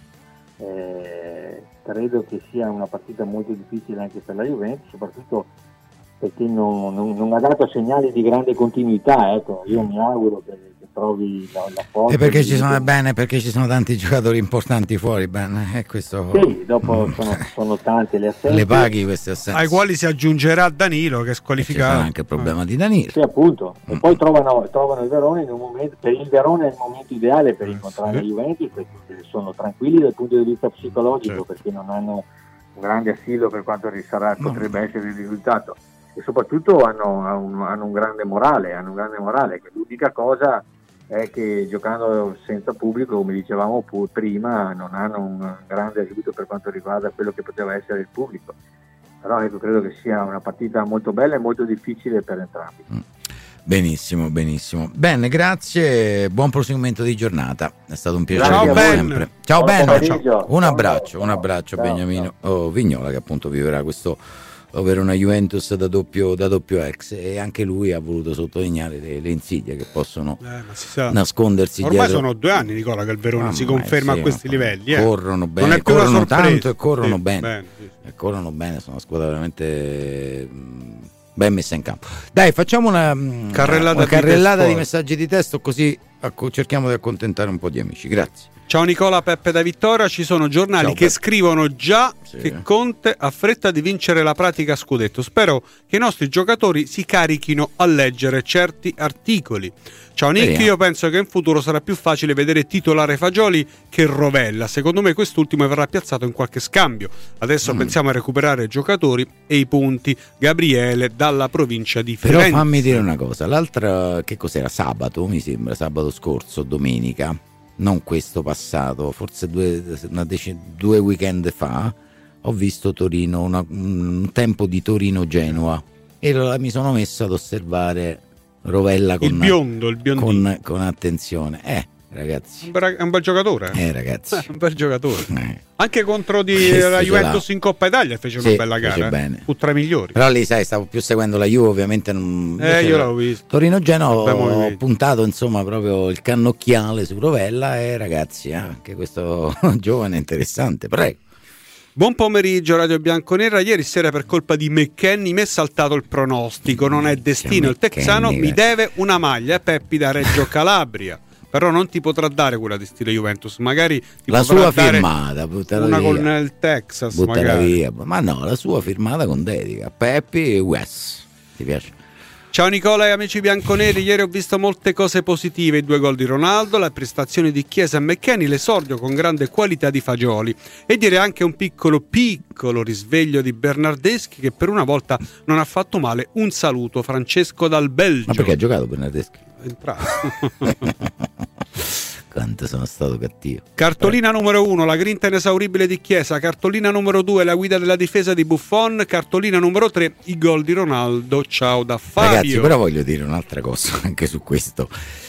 credo che sia una partita molto difficile anche per la Juventus, soprattutto perché non ha dato segnali di grande continuità, ecco. Io mi auguro che trovi la forza. E perché ci sono tanti giocatori importanti fuori, bene, questo. Sì, dopo sono tante le assenze. Le paghi queste assenze. Ai quali si aggiungerà Danilo, che è squalificato. C'è anche il problema di Danilo. Sì, appunto. E poi trovano il Verona in un momento. Per il Verona è il momento ideale per incontrare la Juventus, perché sono tranquilli dal punto di vista psicologico, perché non hanno un grande assillo per quanto potrebbe essere il risultato. E soprattutto hanno un grande morale, che l'unica cosa è che giocando senza pubblico, come dicevamo prima, non hanno un grande aiuto per quanto riguarda quello che poteva essere il pubblico, però ecco, credo che sia una partita molto bella e molto difficile per entrambi. Benissimo. Bene, grazie, buon proseguimento di giornata, è stato un piacere. Ciao Ben. Sempre. Ciao Ben. Un abbraccio a Beniamino Vignola, che appunto vivrà questo ovvero una Juventus da doppio ex, e anche lui ha voluto sottolineare le insidie che possono nascondersi ormai dietro. Sono 2 anni, Nicola, che il Verona si conferma a questi livelli. Corrono bene, corrono tanto e corrono bene. E corrono bene, sono una squadra veramente ben messa in campo. Dai, facciamo una carrellata di messaggi di testo, così cerchiamo di accontentare un po' di amici. Grazie. Ciao Nicola, Peppe da Vittoria. Ci sono giornali che scrivono già che Conte ha fretta di vincere la pratica scudetto. Spero che i nostri giocatori si carichino a leggere certi articoli. Ciao Nick, io penso che in futuro sarà più facile vedere titolare Fagioli che Rovella. Secondo me quest'ultimo verrà piazzato in qualche scambio. Adesso pensiamo a recuperare giocatori e i punti. Gabriele dalla provincia di Firenze. Però fammi dire una cosa, l'altra, che cos'era? Sabato, mi sembra, sabato scorso, domenica, non questo passato, forse due weekend fa, ho visto Torino, un tempo di Torino-Genoa, e mi sono messo ad osservare Rovella con il biondo con attenzione. ragazzi. È un bel giocatore. Ragazzi. Un bel giocatore. Anche contro la Juventus in Coppa Italia fece una bella gara. Bene. Fu tra i migliori. Però lì, sai, stavo più seguendo la Juve, ovviamente. Io l'avevo visto. Torino-Genoa, ho puntato insomma proprio il cannocchiale su Rovella e ragazzi, anche questo giovane è interessante. Prego. Buon pomeriggio Radio Bianconera. Ieri sera per colpa di McKennie mi è saltato il pronostico. Non è destino, il texano mi deve una maglia Peppi da Reggio Calabria. Però non ti potrà dare quella di stile Juventus, magari ti la potrà sua dare firmata, buttala una via. con il Texas, buttala magari. Via. Ma no, la sua firmata con dedica, Peppi e Wes. Ti piace? Ciao Nicola e amici bianconeri, ieri ho visto molte cose positive, i 2 gol di Ronaldo, le prestazioni di Chiesa e McKennie, l'esordio con grande qualità di Fagioli e direi anche un piccolo risveglio di Bernardeschi che per una volta non ha fatto male. Un saluto Francesco dal Belgio. Ma perché ha giocato Bernardeschi? Entrato. Quanto sono stato cattivo. Cartolina numero 1, la grinta inesauribile di Chiesa. Cartolina numero 2, la guida della difesa di Buffon. Cartolina numero 3, i gol di Ronaldo. Ciao da Fabio. Ragazzi, però voglio dire un'altra cosa anche su questo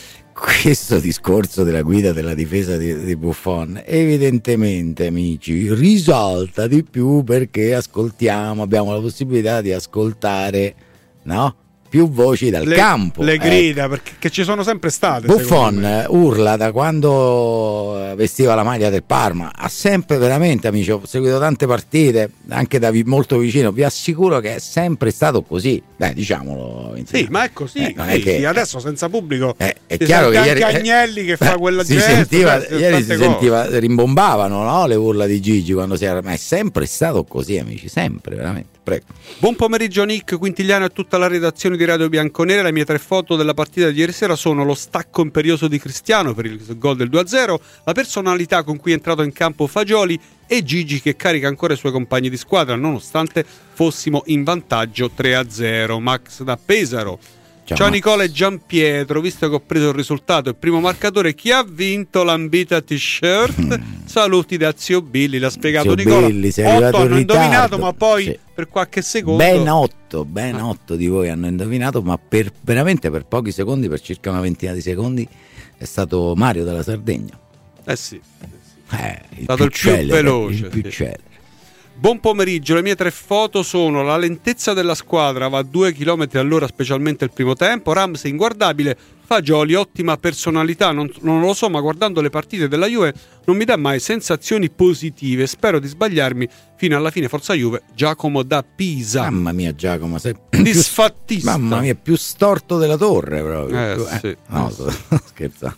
discorso della guida della difesa di Buffon. Evidentemente, amici, risalta di più perché abbiamo la possibilità di ascoltare, no? Più voci dal campo. Le grida, perché ci sono sempre state. Buffon urla da quando vestiva la maglia del Parma. Ha sempre, veramente, amici, ho seguito tante partite, anche da molto vicino. Vi assicuro che è sempre stato così. Diciamolo. Sì, ma è così. Non è che, adesso senza pubblico è chiaro che ieri Agnelli che fa quella ieri si sentiva, rimbombavano, no? Le urla di Gigi quando si era. Ma è sempre stato così, amici, sempre, veramente. Prego. Buon pomeriggio Nick, Quintigliano e tutta la redazione di Radio Bianconera. Le mie 3 foto della partita di ieri sera sono lo stacco imperioso di Cristiano per il gol del 2-0, la personalità con cui è entrato in campo Fagioli e Gigi che carica ancora i suoi compagni di squadra nonostante fossimo in vantaggio 3-0. Max da Pesaro. Ciao Nicola e Gianpietro, visto che ho preso il risultato, il primo marcatore, chi ha vinto l'ambita t-shirt? Saluti da zio Billy, l'ha spiegato zio Nicola. Billy, 8 hanno indovinato, ma poi per qualche secondo ben 8 di voi hanno indovinato, ma veramente per pochi secondi, per circa una ventina di secondi, è stato Mario dalla Sardegna. È stato il più veloce, celere. Buon pomeriggio, le mie 3 foto sono la lentezza della squadra, va a 2 km all'ora specialmente il primo tempo, Ramsey inguardabile, Fagioli ottima personalità, non lo so, ma guardando le partite della Juve non mi dà mai sensazioni positive, spero di sbagliarmi fino alla fine, forza Juve. Giacomo da Pisa. Mamma mia Giacomo, sei disfattista. Mamma mia, più storto della torre proprio. Sì. No, scherzando.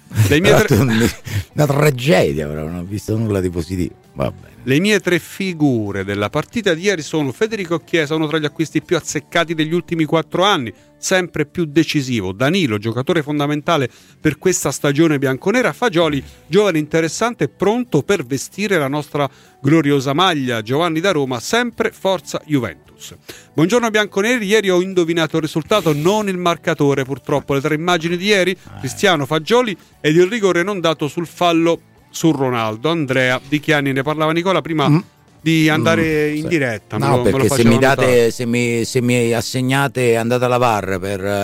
Una tragedia, però non ho visto nulla di positivo. Va bene. Le mie 3 figure della partita di ieri sono Federico Chiesa, uno tra gli acquisti più azzeccati degli ultimi 4 anni, sempre più decisivo. Danilo, giocatore fondamentale per questa stagione bianconera. Fagioli, giovane interessante e pronto per vestire la nostra gloriosa maglia. Giovanni da Roma, sempre forza Juventus. Buongiorno bianconeri, ieri ho indovinato il risultato, non il marcatore purtroppo. Le 3 immagini di ieri, Cristiano, Fagioli ed il rigore non dato sul fallo su Ronaldo. Andrea, di che anni ne parlava Nicola prima di andare in diretta? No, perché se mi assegnate, andate alla VAR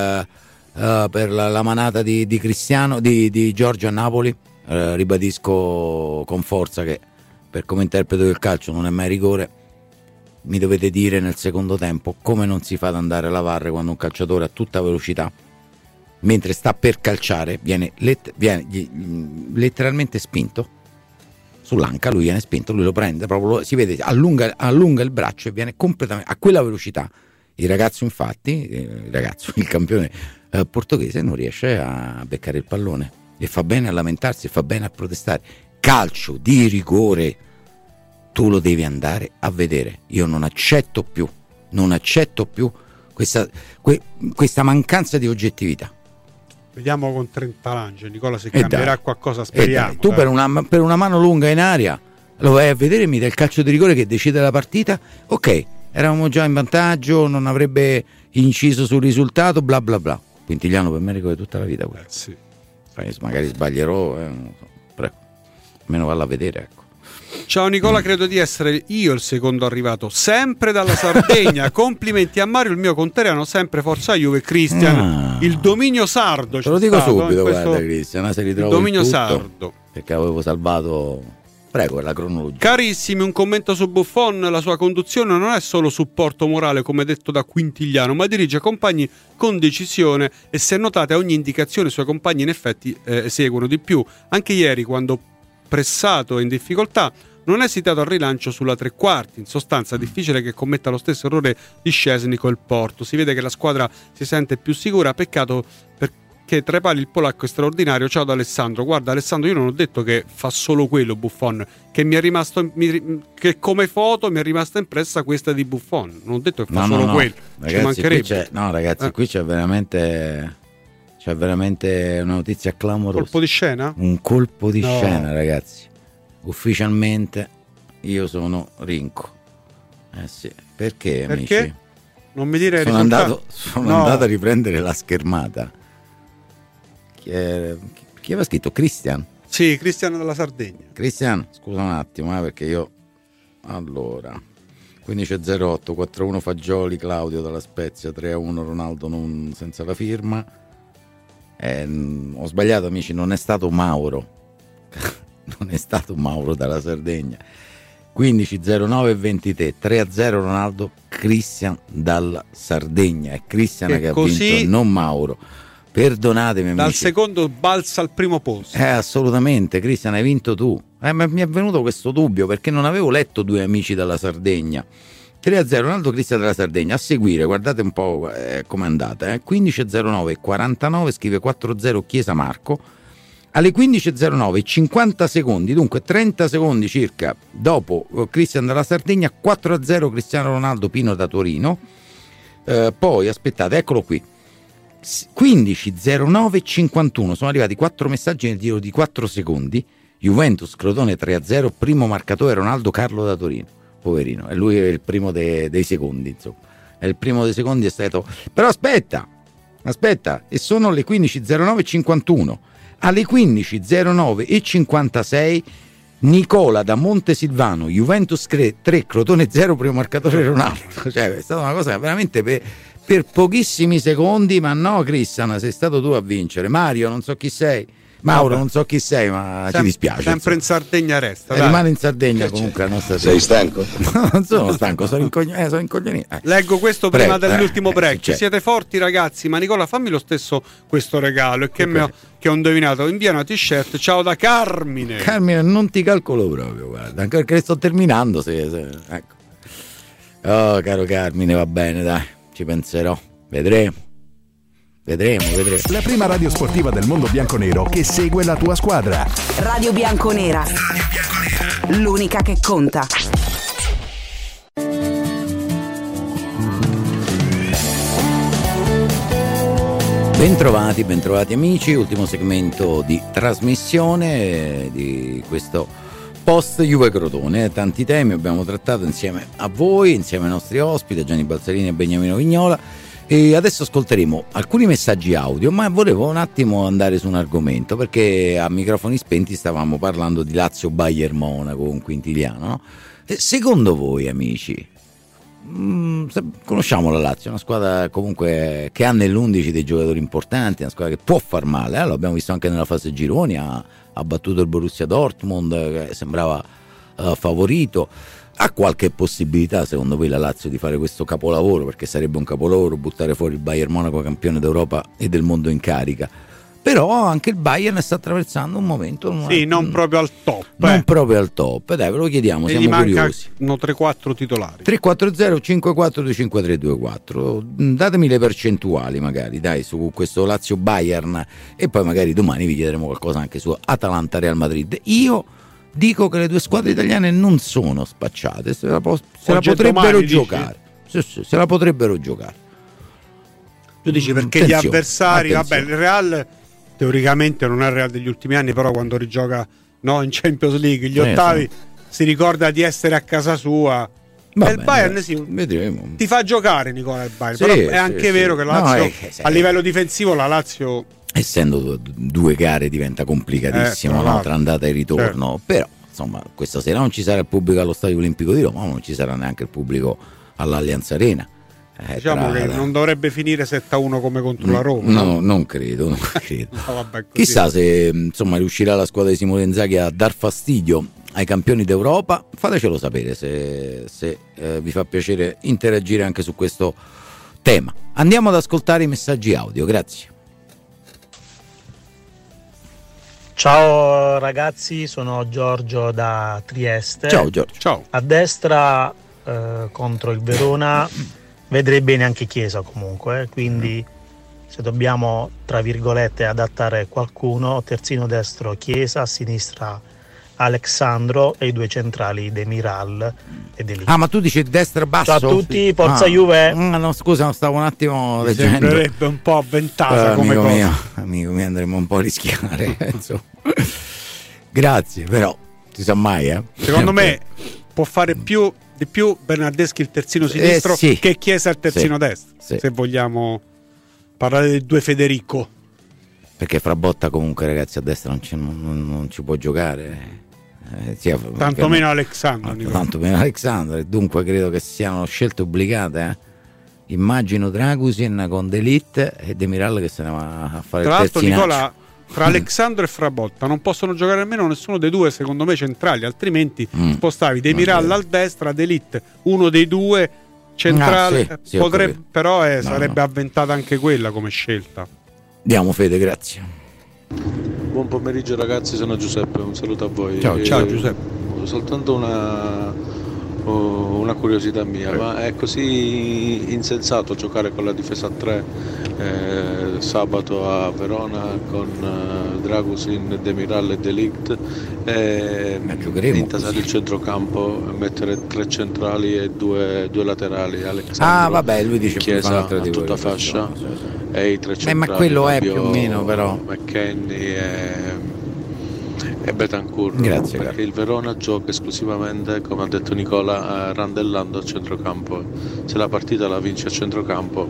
per la manata di Cristiano, di Giorgio a Napoli, ribadisco con forza che per come interpreto il calcio non è mai rigore. Mi dovete dire nel secondo tempo come non si fa ad andare alla VAR quando un calciatore a tutta velocità, mentre sta per calciare, viene letteralmente spinto sull'anca, lui viene spinto, lui lo prende, proprio si vede, allunga il braccio e viene completamente a quella velocità. Il ragazzo infatti, il campione portoghese non riesce a beccare il pallone e fa bene a lamentarsi, fa bene a protestare. Calcio di rigore, tu lo devi andare a vedere. Io non accetto più questa mancanza di oggettività. Vediamo con 30 lance, Nicola, se cambierà qualcosa, speriamo. Tu per una mano lunga in aria lo vai a vedere, mi dai il calcio di rigore che decide la partita. Ok, eravamo già in vantaggio, non avrebbe inciso sul risultato, bla bla bla. Quintigliano per me rigore tutta la vita. Sì. Magari sbaglierò, non so. Prego, almeno valla a vedere, ecco. Ciao Nicola, credo di essere io il secondo arrivato, sempre dalla Sardegna. Complimenti a Mario, il mio conterano, sempre forza Juve. Cristian, il dominio sardo. Te lo dico subito, guarda Cristian, se ritrovo il dominio sardo. Perché avevo salvato... Prego, la cronologia. Carissimi, un commento su Buffon. La sua conduzione non è solo supporto morale, come detto da Quintigliano, ma dirige compagni con decisione e, se notate, a ogni indicazione i suoi compagni in effetti eseguono di più. Anche ieri, quando pressato e in difficoltà, non ha esitato al rilancio sulla tre quarti. In sostanza, è difficile che commetta lo stesso errore di Szczęsny col Porto. Si vede che la squadra si sente più sicura. Peccato perché tra i pali il polacco è straordinario. Ciao da Alessandro. Guarda Alessandro, io non ho detto che fa solo quello Buffon, che mi è rimasto che come foto mi è rimasta impressa questa di Buffon. Non ho detto che fa solo quello. Ragazzi, ci mancherebbe. Ragazzi, qui c'è veramente una notizia clamorosa. Colpo di scena? Un colpo di scena, ragazzi. Ufficialmente io sono Rinco. Sì. Perché, amici? Non mi dire sono andato a riprendere la schermata. Chi aveva scritto? Cristian? Sì, Cristian della Sardegna. Cristian, scusa un attimo, perché io... Allora, 15.08, 4-1 Fagioli, Claudio dalla Spezia, 3-1 Ronaldo senza la firma. Ho sbagliato, amici, non è stato Mauro. Non è stato Mauro dalla Sardegna. 15.09.23, 3-0 Ronaldo, Cristian dalla Sardegna. È Cristian che ha vinto, non Mauro. Perdonatemi, amici. Dal secondo balza al primo posto. Assolutamente, Cristian, hai vinto tu. Ma mi è venuto questo dubbio perché non avevo letto due amici dalla Sardegna. 3-0 Ronaldo, Cristian dalla Sardegna. A seguire, guardate un po' com'è andata. 15.09.49 scrive 4-0 Chiesa Marco. Alle 15.09, 50 secondi, dunque 30 secondi circa dopo Cristian dalla Sardegna, 4-0 Cristiano Ronaldo Pino da Torino. Poi aspettate, eccolo qui. 15.09.51, sono arrivati 4 messaggi nel giro di 4 secondi. Juventus Crotone 3-0, primo marcatore Ronaldo Carlo da Torino. Poverino, e lui è il primo dei secondi, insomma. È il primo dei secondi, è stato... Però aspetta, e sono le 15.09.51. Alle 15.09.56 Nicola da Montesilvano, Juventus 3, Crotone 0, primo marcatore Ronaldo. Cioè, è stata una cosa veramente per pochissimi secondi, ma no, Cristian, sei stato tu a vincere. Mario, non so chi sei. Mauro, non so chi sei, ma ci dispiace. Sempre in Sardegna resta. Rimane in Sardegna comunque. Sei stanco? Non sono stanco, sono incoglionito. Leggo questo prima dell'ultimo break. Siete forti, ragazzi, ma Nicola, fammi lo stesso questo regalo. E che ho indovinato. Invia una t-shirt. Ciao da Carmine. Carmine, non ti calcolo proprio, guarda. Anche perché sto terminando. Ecco. Oh, caro Carmine, va bene, dai. Ci penserò. Vedremo. La prima radio sportiva del mondo bianconero che segue la tua squadra. Radio Bianconera. L'unica che conta. Bentrovati amici, ultimo segmento di trasmissione di questo post Juve Crotone. Tanti temi abbiamo trattato insieme a voi, insieme ai nostri ospiti, Gianni Balzarini e Beniamino Vignola. E adesso ascolteremo alcuni messaggi audio, ma volevo un attimo andare su un argomento, perché a microfoni spenti stavamo parlando di Lazio Bayern Monaco con Quintiliano, no? Secondo voi, amici, conosciamo la Lazio, una squadra comunque che ha nell'11 dei giocatori importanti, una squadra che può far male, lo abbiamo visto anche nella fase gironi, ha battuto il Borussia Dortmund, che sembrava favorito. Ha qualche possibilità, secondo voi, la Lazio di fare questo capolavoro? Perché sarebbe un capolavoro buttare fuori il Bayern Monaco campione d'Europa e del mondo in carica. Però anche il Bayern sta attraversando un momento non proprio al top. Non proprio al top. Dai, ve lo chiediamo, siamo curiosi. 3-4 titolari. 3-4-0-5-4-2-5-3-2-4. Datemi le percentuali magari, dai, su questo Lazio Bayern, e poi magari domani vi chiederemo qualcosa anche su Atalanta Real Madrid. Io dico che le due squadre italiane non sono spacciate, se la potrebbero giocare. Se la potrebbero giocare. Tu dici perché gli avversari, vabbè, il Real teoricamente non è il Real degli ultimi anni, però quando rigioca in Champions League gli ottavi si ricorda di essere a casa sua. E il Bayern vedremo. Ti fa giocare, Nicola, il Bayern, però è anche vero che la Lazio a livello difensivo, la Lazio, essendo due gare, diventa complicatissimo, tra andata e ritorno, però insomma questa sera non ci sarà il pubblico allo Stadio Olimpico di Roma, ma non ci sarà neanche il pubblico all'Allianz Arena. Diciamo che non dovrebbe finire 7-1 come contro la Roma. No, non credo. No, vabbè, chissà se insomma riuscirà la squadra di Simone Inzaghi a dar fastidio ai campioni d'Europa. Fatecelo sapere se vi fa piacere interagire anche su questo tema. Andiamo ad ascoltare i messaggi audio, grazie. Ciao ragazzi, sono Giorgio da Trieste. Ciao Giorgio. Ciao. A destra contro il Verona vedrei bene anche Chiesa comunque, quindi se dobbiamo tra virgolette adattare qualcuno, terzino destro Chiesa, a sinistra Alexandro e i due centrali Demiral e De Ligt. Ah, ma tu dici destra basso? Ciao a tutti, forza Juve. No, scusa, non stavo un attimo leggendo. Sembrerebbe un po' avventata come cosa. Amico mio, andremo un po' a rischiare. Grazie, però si sa mai, Secondo me può fare di più Bernardeschi il terzino sinistro che Chiesa il terzino destro, se vogliamo parlare dei due Federico. Perché Frabotta comunque, ragazzi, a destra non ci può giocare. Tanto meno Alexandro. Tanto meno Alexandro, e dunque credo che siano scelte obbligate. Immagino Dragusin con De Ligt e Demiral che se ne va a fare tra il l'altro, terzinaccio. Nicola, tra Alexandro e Frabotta non possono giocare almeno nessuno dei due, secondo me, centrali, altrimenti spostavi Demiral al destra, De Ligt uno dei due centrale, però sarebbe avventata anche quella come scelta. Andiamo Fede, grazie. Buon pomeriggio ragazzi, sono Giuseppe, un saluto a voi. Ciao Giuseppe. Soltanto una curiosità mia, ma è così insensato giocare con la difesa a 3 sabato a Verona con Dragusin, Demiral e De Ligt intasare il centrocampo, mettere 3 centrali e due laterali, Alexandro, lui dice Chiesa a tutta fascia e i 3 centrali, ma quello è più o meno, però McKennie e Betancourt. Grazie, perché il Verona gioca esclusivamente, come ha detto Nicola, randellando a centrocampo. Se la partita la vince a centrocampo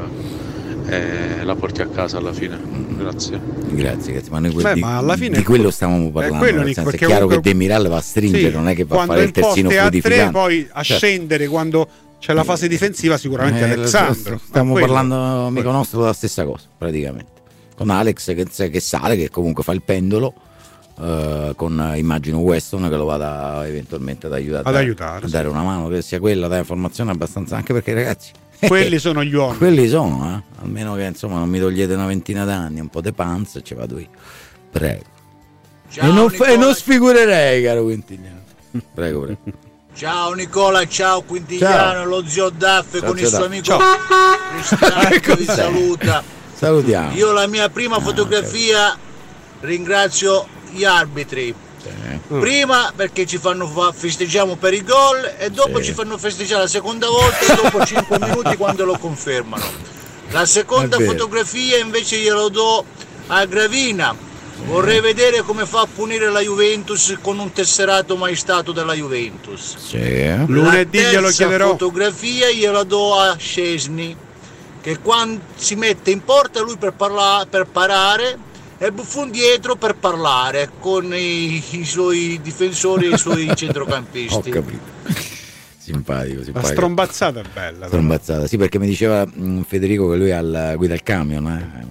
la porti a casa alla fine. Grazie. Ma noi alla fine di quello stavamo parlando, nel senso, è chiaro che Demiral va a stringere, non è che va a fare il terzino fluidificante. Poi a scendere quando c'è la fase difensiva sicuramente Alexandro. Stiamo parlando, amico nostro, della stessa cosa praticamente, con Alex che sale, che comunque fa il pendolo, con immagino Weston che lo vada eventualmente ad aiutare a dare una mano, che sia quella, dare informazione abbastanza, anche perché ragazzi quelli sono gli uomini, quelli sono, almeno che insomma non mi togliete una ventina d'anni, un po' di panza, ci vado io, prego. Ciao, e non sfigurerei, caro Quintigliano. Prego. Ciao Nicola, ciao Quintigliano, lo zio Daffe con il suo amico Cristiano vi saluta. Salutiamo. Io la mia prima fotografia ringrazio gli arbitri. Prima perché ci fanno festeggiamo per il gol e dopo ci fanno festeggiare la seconda volta e dopo 5 minuti quando lo confermano. La seconda fotografia invece glielo do a Gravina. Vorrei vedere come fa a punire la Juventus con un tesserato mai stato della Juventus. Lunedì glielo chiederò. La fotografia gliela do a Szczesny, che quando si mette in porta lui per parare e Buffon dietro per parlare con i suoi difensori e i suoi centrocampisti. Ho capito. Simpatico. La strombazzata è bella. Strombazzata, sì, perché mi diceva Federico che lui guida il camion.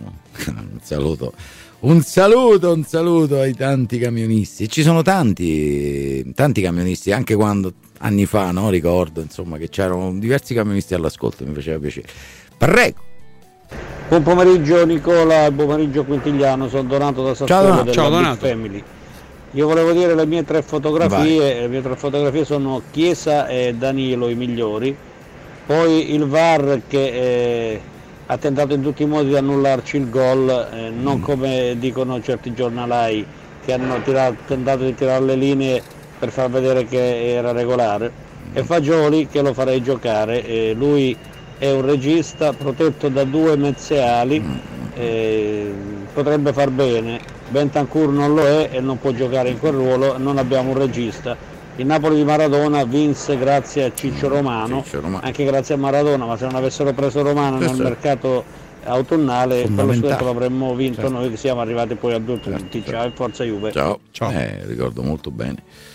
Un saluto ai tanti camionisti. E ci sono tanti camionisti, anche quando anni fa, no? Ricordo insomma che c'erano diversi camionisti all'ascolto, mi faceva piacere. Prego. Buon pomeriggio Nicola, buon pomeriggio Quintigliano, sono Donato da Sassuolo della Big Family. Io volevo dire le mie 3 fotografie. Le mie 3 fotografie sono Chiesa e Danilo i migliori, poi il VAR che ha tentato in tutti i modi di annullarci il gol, non come dicono certi giornalai che hanno tentato di tirare le linee per far vedere che era regolare, e Fagioli che lo farei giocare, lui è un regista protetto da 2 mezzeali, potrebbe far bene. Bentancur non lo è e non può giocare in quel ruolo, non abbiamo un regista. Il Napoli di Maradona vinse grazie a Ciccio Romano, anche grazie a Maradona, ma se non avessero preso Romano nel mercato autunnale quello scudetto l'avremmo vinto noi, che siamo arrivati poi a 2 punti. Ciao e forza Juve. Ciao. Ricordo molto bene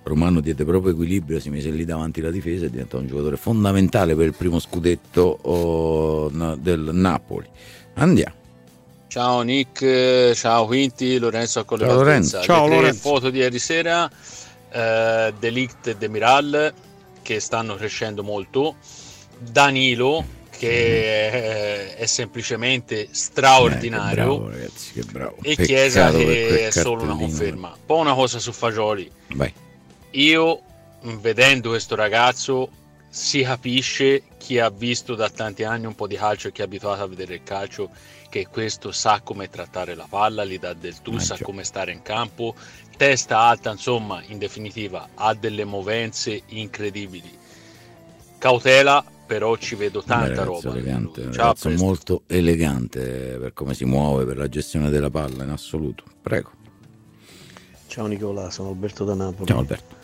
Romano diede proprio equilibrio, si mise lì davanti alla difesa e diventò un giocatore fondamentale per il primo scudetto del Napoli. Andiamo. Ciao Nick, ciao Quinti, Lorenzo a Ciao Lorenzo. Ciao Lorenzo. Foto di ieri sera, De Ligt e Demiral che stanno crescendo molto, Danilo che è semplicemente straordinario, bravo, ragazzi, che bravo. E Chiesa che è solo una conferma. Poi una cosa su Fagioli. Vai. Io, vedendo questo ragazzo, si capisce, chi ha visto da tanti anni un po' di calcio e chi è abituato a vedere il calcio, che questo sa come trattare la palla, gli dà del tu, sa come stare in campo, testa alta, insomma, in definitiva ha delle movenze incredibili. Cautela, però ci vedo tanta roba. Elegante, ragazzo molto elegante per come si muove, per la gestione della palla in assoluto. Prego. Ciao Nicola, sono Alberto da Napoli. Ciao Alberto.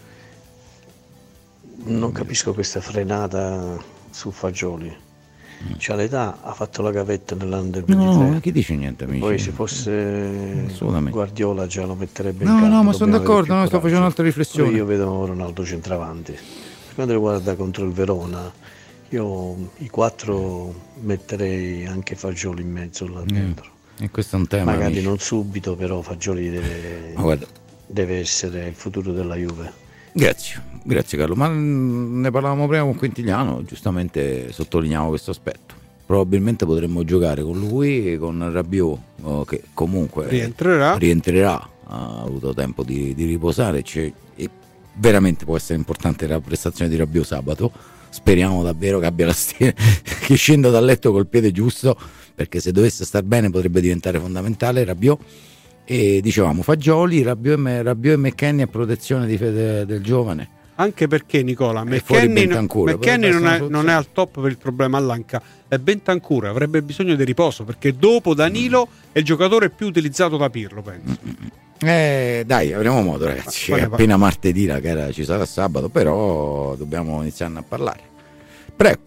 Non capisco questa frenata su Fagioli. C'ha l'età, ha fatto la gavetta nell'Under 23. No, chi dice niente, amici? Poi se fosse Guardiola già lo metterebbe in campo. No, ma sono d'accordo, sto facendo un'altra riflessione. Poi io vedo Ronaldo centravanti. Per quanto riguarda contro il Verona, io i 4 metterei anche Fagioli in mezzo là dentro. E questo è un tema. Magari amici. non subito, però Fagioli deve essere il futuro della Juve. Grazie Carlo, ma ne parlavamo prima con Quintigliano, giustamente sottolineavo questo aspetto. Probabilmente potremmo giocare con lui e con Rabiot, che comunque rientrerà, ha avuto tempo di riposare, e veramente può essere importante la prestazione di Rabiot sabato. Speriamo davvero che abbia che scenda dal letto col piede giusto, perché se dovesse star bene potrebbe diventare fondamentale Rabiot. E dicevamo Fagioli, Rabiot e McKennie a protezione del giovane. Anche perché Nicola McKennie non è al top per il problema all'anca, è Bentancur, avrebbe bisogno di riposo, perché dopo Danilo è il giocatore più utilizzato da Pirlo, penso. Dai, avremo modo, ragazzi. Appena martedì la gara ci sarà sabato, però dobbiamo iniziare a parlare. Prego.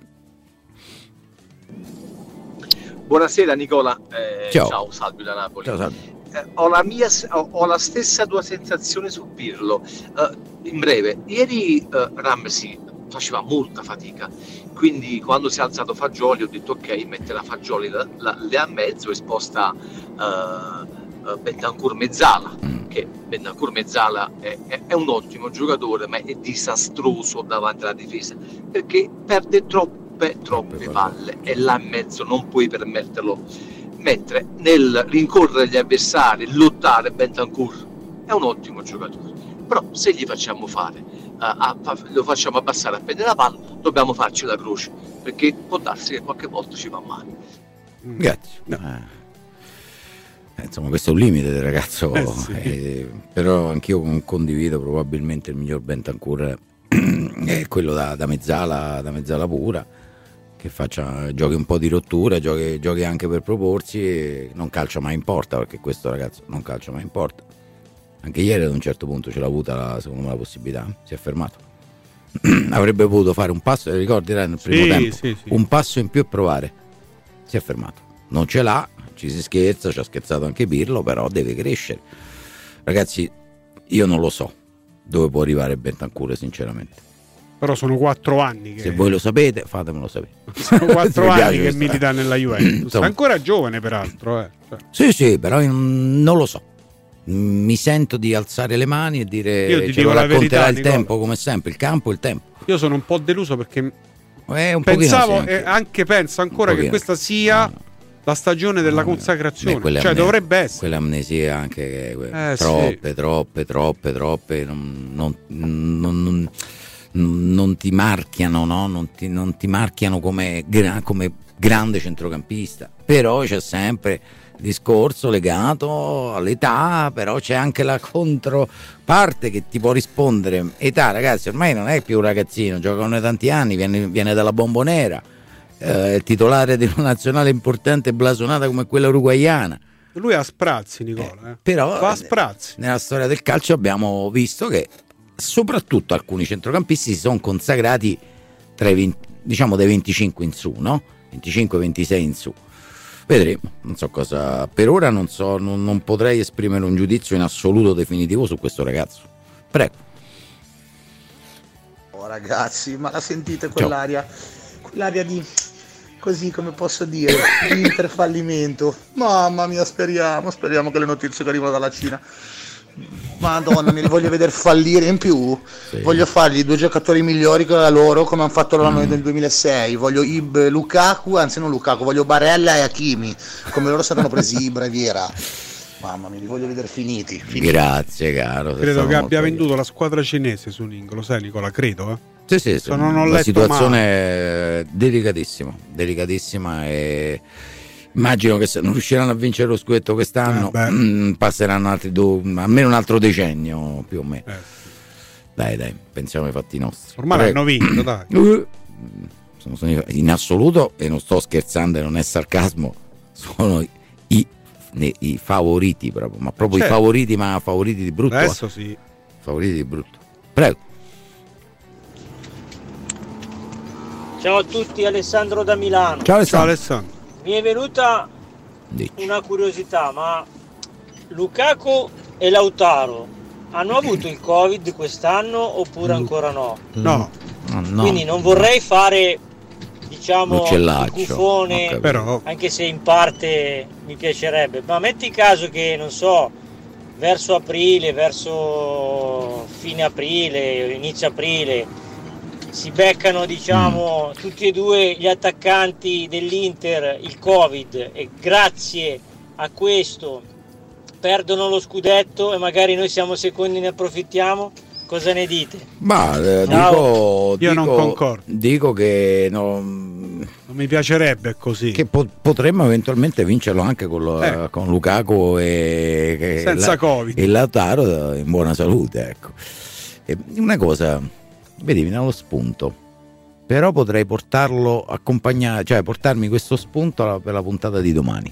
Buonasera Nicola. Ciao, Salvi da Napoli. Ciao, Salvi. Ho la stessa tua sensazione su Pirlo. In breve, ieri Ramsey faceva molta fatica, quindi quando si è alzato Fagioli ho detto ok, mette la Fagioli lì a mezzo e sposta Bentancur Mezzala, che Bentancur Mezzala è un ottimo giocatore, ma è disastroso davanti alla difesa perché perde troppe palle e là in mezzo non puoi permetterlo. Mentre nel rincorrere gli avversari, lottare, Bentancur è un ottimo giocatore, però se gli facciamo lo facciamo abbassare a prendere la palla, dobbiamo farci la croce, perché può darsi che qualche volta ci va male. Grazie. Insomma, questo è un limite del ragazzo, però anch'io condivido, probabilmente il miglior Bentancur è quello da mezzala pura, che giochi un po' di rottura, giochi anche per proporsi, non calcia mai in porta, perché questo ragazzo non calcia mai in porta. Anche ieri ad un certo punto ce l'ha avuta secondo me la possibilità, si è fermato. Avrebbe potuto fare un passo, ricordi nel primo tempo, un passo in più e provare, si è fermato, non ce l'ha, ci si scherza, ci ha scherzato anche Pirlo, però deve crescere. Ragazzi, io non lo so dove può arrivare Bentancur, sinceramente. Però sono 4 anni che... Se voi lo sapete, fatemelo sapere. Sono 4 anni che milita nella Juventus. È ancora giovane, peraltro. Sì, però io non lo so. Mi sento di alzare le mani e dire ce lo racconterà il tempo, come sempre, il campo e il tempo. Io sono un po' deluso perché pensavo e anche penso ancora che questa sia la stagione della consacrazione, cioè dovrebbe essere. Quell'amnesia anche troppe non ti marchiano, no? Non ti marchiano come grande centrocampista, però c'è sempre il discorso legato all'età, però c'è anche la controparte che ti può rispondere: età, ragazzi, ormai non è più un ragazzino, gioca da tanti anni, viene dalla Bombonera, è titolare di una nazionale importante e blasonata come quella uruguaiana. Lui ha sprazzi, Nicola, però va a sprazzi. Nella storia del calcio abbiamo visto che soprattutto alcuni centrocampisti si sono consacrati tra i dai 25 in su, no? 25-26 in su. Vedremo, non so cosa. Per ora non potrei esprimere un giudizio in assoluto definitivo su questo ragazzo. Prego. Ciao ragazzi, ma la sentite quell'aria? Quell'aria di, così come posso dire, di interfallimento. Mamma mia, speriamo che le notizie che arrivano dalla Cina. Madonna, mi voglio vedere fallire in più. Voglio fargli 2 giocatori migliori che loro, come hanno fatto loro nel 2006. Voglio Lukaku, anzi non Lukaku, voglio Barella e Hakimi, come loro saranno presi Ibra e Vieira. Mamma mia, li voglio vedere finiti. Grazie caro. Credo che abbia venduto la squadra cinese su Ningo, lo sai Nicola, credo. Sì, la situazione è delicatissima e immagino che se non riusciranno a vincere lo scudetto quest'anno passeranno altri almeno un altro decennio più o meno. Dai, pensiamo ai fatti nostri. Ormai hanno vinto, dai. Sono in assoluto, e non sto scherzando, non è sarcasmo, sono i favoriti proprio, ma proprio i favoriti, ma favoriti di brutto. Adesso sì. Favoriti di brutto. Prego. Ciao a tutti, Alessandro da Milano. Ciao Alessandro. Mi è venuta una curiosità, ma Lukaku e Lautaro hanno avuto il Covid quest'anno oppure ancora no? No. Quindi non vorrei fare, diciamo, il cufone, però, anche se in parte mi piacerebbe, ma metti caso che, non so, verso aprile, verso fine aprile, inizio aprile, si beccano, diciamo, tutti e due gli attaccanti dell'Inter il Covid e grazie a questo perdono lo scudetto e magari noi siamo secondi e ne approfittiamo. Cosa ne dite? Ma io non concordo. Dico che non mi piacerebbe così. Che potremmo eventualmente vincerlo anche con Lukaku e senza Covid e Lautaro in buona salute, ecco. E una cosa, vedi, mi dà lo spunto. Però potrei portarlo portarmi questo spunto per la puntata di domani.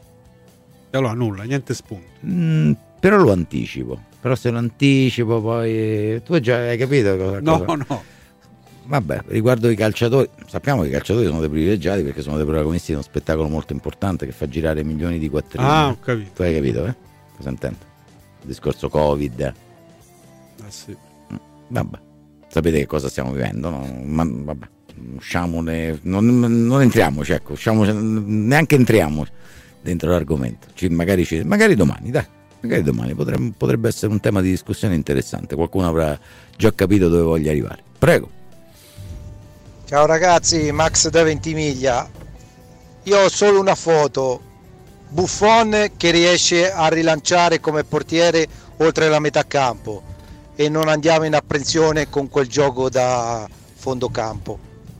E allora nulla, niente spunto. Però lo anticipo. Però se lo anticipo poi tu già hai capito cosa? No. Vabbè, riguardo i calciatori, sappiamo che i calciatori sono dei privilegiati perché sono dei protagonisti di uno spettacolo molto importante che fa girare milioni di quattrini. Ho capito. Tu hai capito, Cosa intendo? Il discorso Covid. Sì. Vabbè. Sapete che cosa stiamo vivendo, no? Ma vabbè, usciamone, non entriamoci, ecco, neanche entriamo dentro l'argomento. Magari domani, dai. Magari domani potrebbe essere un tema di discussione interessante. Qualcuno avrà già capito dove voglio arrivare. Prego. Ciao ragazzi, Max da Ventimiglia. Io ho solo una foto. Buffon che riesce a rilanciare come portiere oltre la metà campo e non andiamo in apprensione con quel gioco da fondo campo.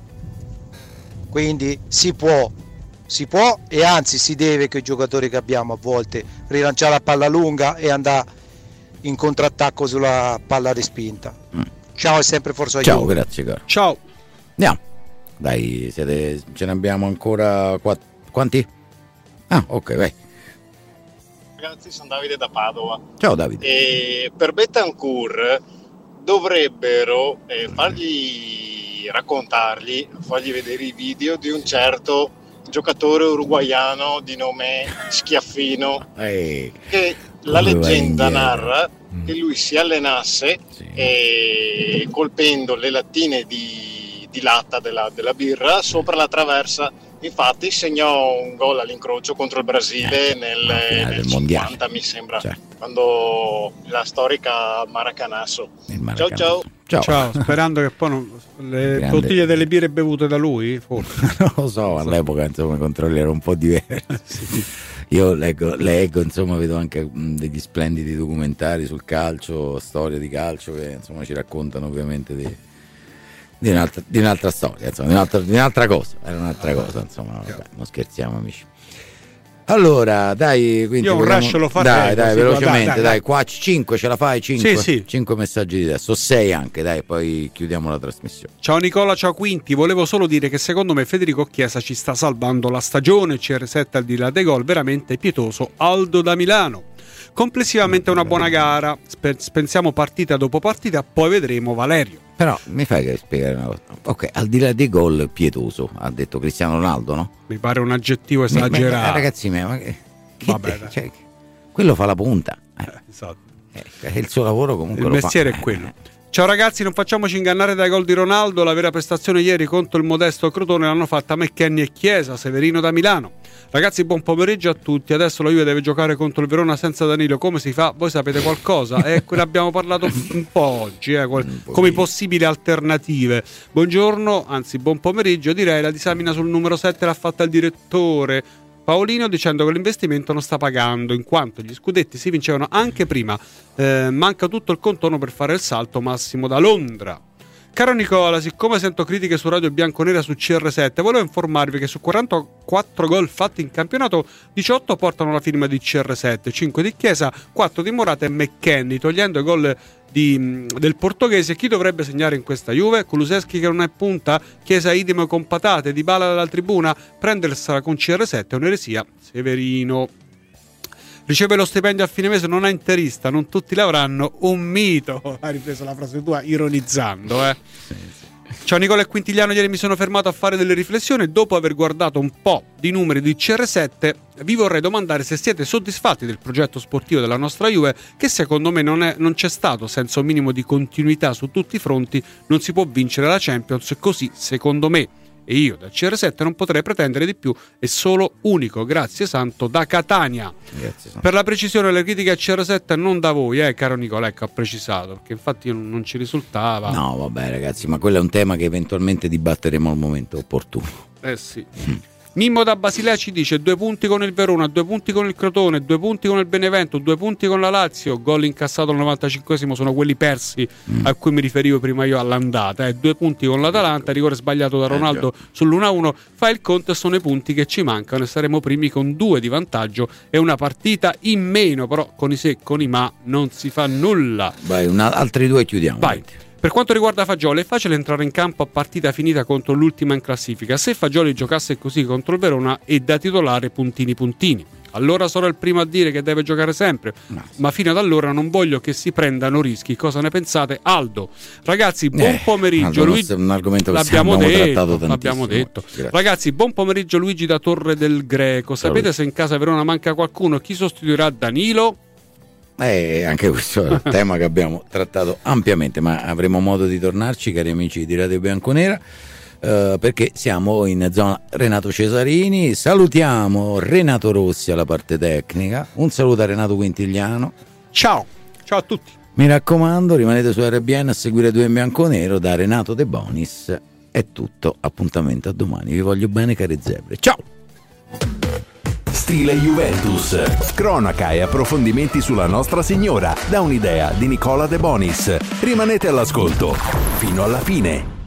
Quindi si può e anzi si deve, che i giocatori che abbiamo a volte rilanciare la palla lunga e andare in contrattacco sulla palla respinta. Ciao e sempre Forza Ciao, Juve. grazie caro. Ciao. Andiamo. Dai, ce ne abbiamo ancora quanti? Ah, ok, vai. Ragazzi, sono Davide da Padova. Ciao Davide. E per Betancourt dovrebbero fargli vedere i video di un certo giocatore uruguaiano di nome Schiaffino, che la leggenda narra che lui si allenasse e colpendo le lattine di latta della birra sopra la traversa. Infatti segnò un gol all'incrocio contro il Brasile nel 50, mi sembra, quando la storica Maracanazo. Ciao. Sperando che poi le bottiglie delle birre bevute da lui, forse. Non lo so, all'epoca insomma i controlli erano un po' diversi. Io leggo, insomma, vedo anche degli splendidi documentari sul calcio, storie di calcio che insomma ci raccontano ovviamente di un'altra storia, insomma, di un'altra cosa. Era un'altra cosa, insomma, vabbè, non scherziamo amici. Allora, dai, quindi io un rush lo farei. Dai, velocemente, dai, qua 5 ce la fai? 5? Sì. 5 messaggi di adesso, 6 anche, dai, poi chiudiamo la trasmissione. Ciao Nicola, ciao Quinti, volevo solo dire che secondo me Federico Chiesa ci sta salvando la stagione, CR7 al di là dei gol, veramente pietoso. Aldo da Milano. Complessivamente una buona gara, pensiamo partita dopo partita, poi vedremo Valerio. Però mi fai che spiegare una cosa. Ok, al di là dei gol, pietoso, ha detto Cristiano Ronaldo, no? Mi pare un aggettivo esagerato. Ragazzi miei, ma quello fa la punta. Esatto. Il suo lavoro comunque il lo mestiere fa. è quello. Ciao ragazzi, non facciamoci ingannare dai gol di Ronaldo. La vera prestazione ieri contro il modesto Crotone l'hanno fatta McKennie e Chiesa. Severino da Milano. Ragazzi, buon pomeriggio a tutti. Adesso la Juve deve giocare contro il Verona senza Danilo. Come si fa? Voi sapete qualcosa? Ne abbiamo parlato un po' oggi, come possibili alternative. Buongiorno, anzi buon pomeriggio. Direi la disamina sul numero 7 l'ha fatta il direttore Paolino, dicendo che l'investimento non sta pagando, in quanto gli scudetti si vincevano anche prima. Manca tutto il contorno per fare il salto massimo da Londra. Caro Nicola, siccome sento critiche su Radio Bianconera su CR7, volevo informarvi che su 44 gol fatti in campionato, 18 portano la firma di CR7, 5 di Chiesa, 4 di Morata e McKennie. Togliendo i gol del portoghese, chi dovrebbe segnare in questa Juve? Kulusevski che non è punta, Chiesa idem con patate, Dybala dalla tribuna, prendersela con CR7 è un'eresia. Severino. Riceve lo stipendio a fine mese, non è interista, non tutti l'avranno, un mito. Ha ripreso la frase tua ironizzando, Sì. Ciao Nicola e Quintigliano, ieri mi sono fermato a fare delle riflessioni e dopo aver guardato un po' di numeri di CR7 vi vorrei domandare se siete soddisfatti del progetto sportivo della nostra Juve, che secondo me non c'è stato senza un minimo di continuità su tutti i fronti, non si può vincere la Champions così, secondo me. E io da CR7 non potrei pretendere di più, è solo unico. Grazie Santo da Catania. Grazie, per la precisione, le critiche a CR7 non da voi, caro Nicola, ecco, ha precisato, perché infatti non ci risultava. No, vabbè ragazzi, ma quello è un tema che eventualmente dibatteremo al momento opportuno. Sì. Mimmo da Basilea ci dice 2 punti con il Verona, 2 punti con il Crotone, 2 punti con il Benevento, 2 punti con la Lazio. Gol incassato al 95esimo sono quelli persi a cui mi riferivo prima io all'andata. 2 punti con l'Atalanta, rigore sbagliato da Ronaldo sull'1-1. Fa il conto e sono i punti che ci mancano e saremo primi con 2 di vantaggio e una partita in meno. Però con i se e con i ma non si fa nulla. Vai, altri 2 e chiudiamo. Vai. Per quanto riguarda Fagioli, è facile entrare in campo a partita finita contro l'ultima in classifica. Se Fagioli giocasse così contro il Verona è da titolare puntini. Allora sarò il primo a dire che deve giocare sempre, ma fino ad allora non voglio che si prendano rischi. Cosa ne pensate? Aldo. Ragazzi, buon pomeriggio. Aldo, Luigi, è un argomento che l'abbiamo trattato detto. Ragazzi, buon pomeriggio Luigi da Torre del Greco. Sapete se in casa Verona manca qualcuno, chi sostituirà Danilo? Anche questo è un tema che abbiamo trattato ampiamente, ma avremo modo di tornarci, cari amici di Radio Bianconera, perché siamo in zona Renato Cesarini. Salutiamo Renato Rossi alla parte tecnica, un saluto a Renato Quintigliano. Ciao a tutti. Mi raccomando, rimanete su RBN a seguire 2 in Bianconero. Da Renato De Bonis è tutto, appuntamento a domani, vi voglio bene cari zebre, ciao. Stile Juventus, cronaca e approfondimenti sulla Nostra Signora, da un'idea di Nicola De Bonis. Rimanete all'ascolto fino alla fine.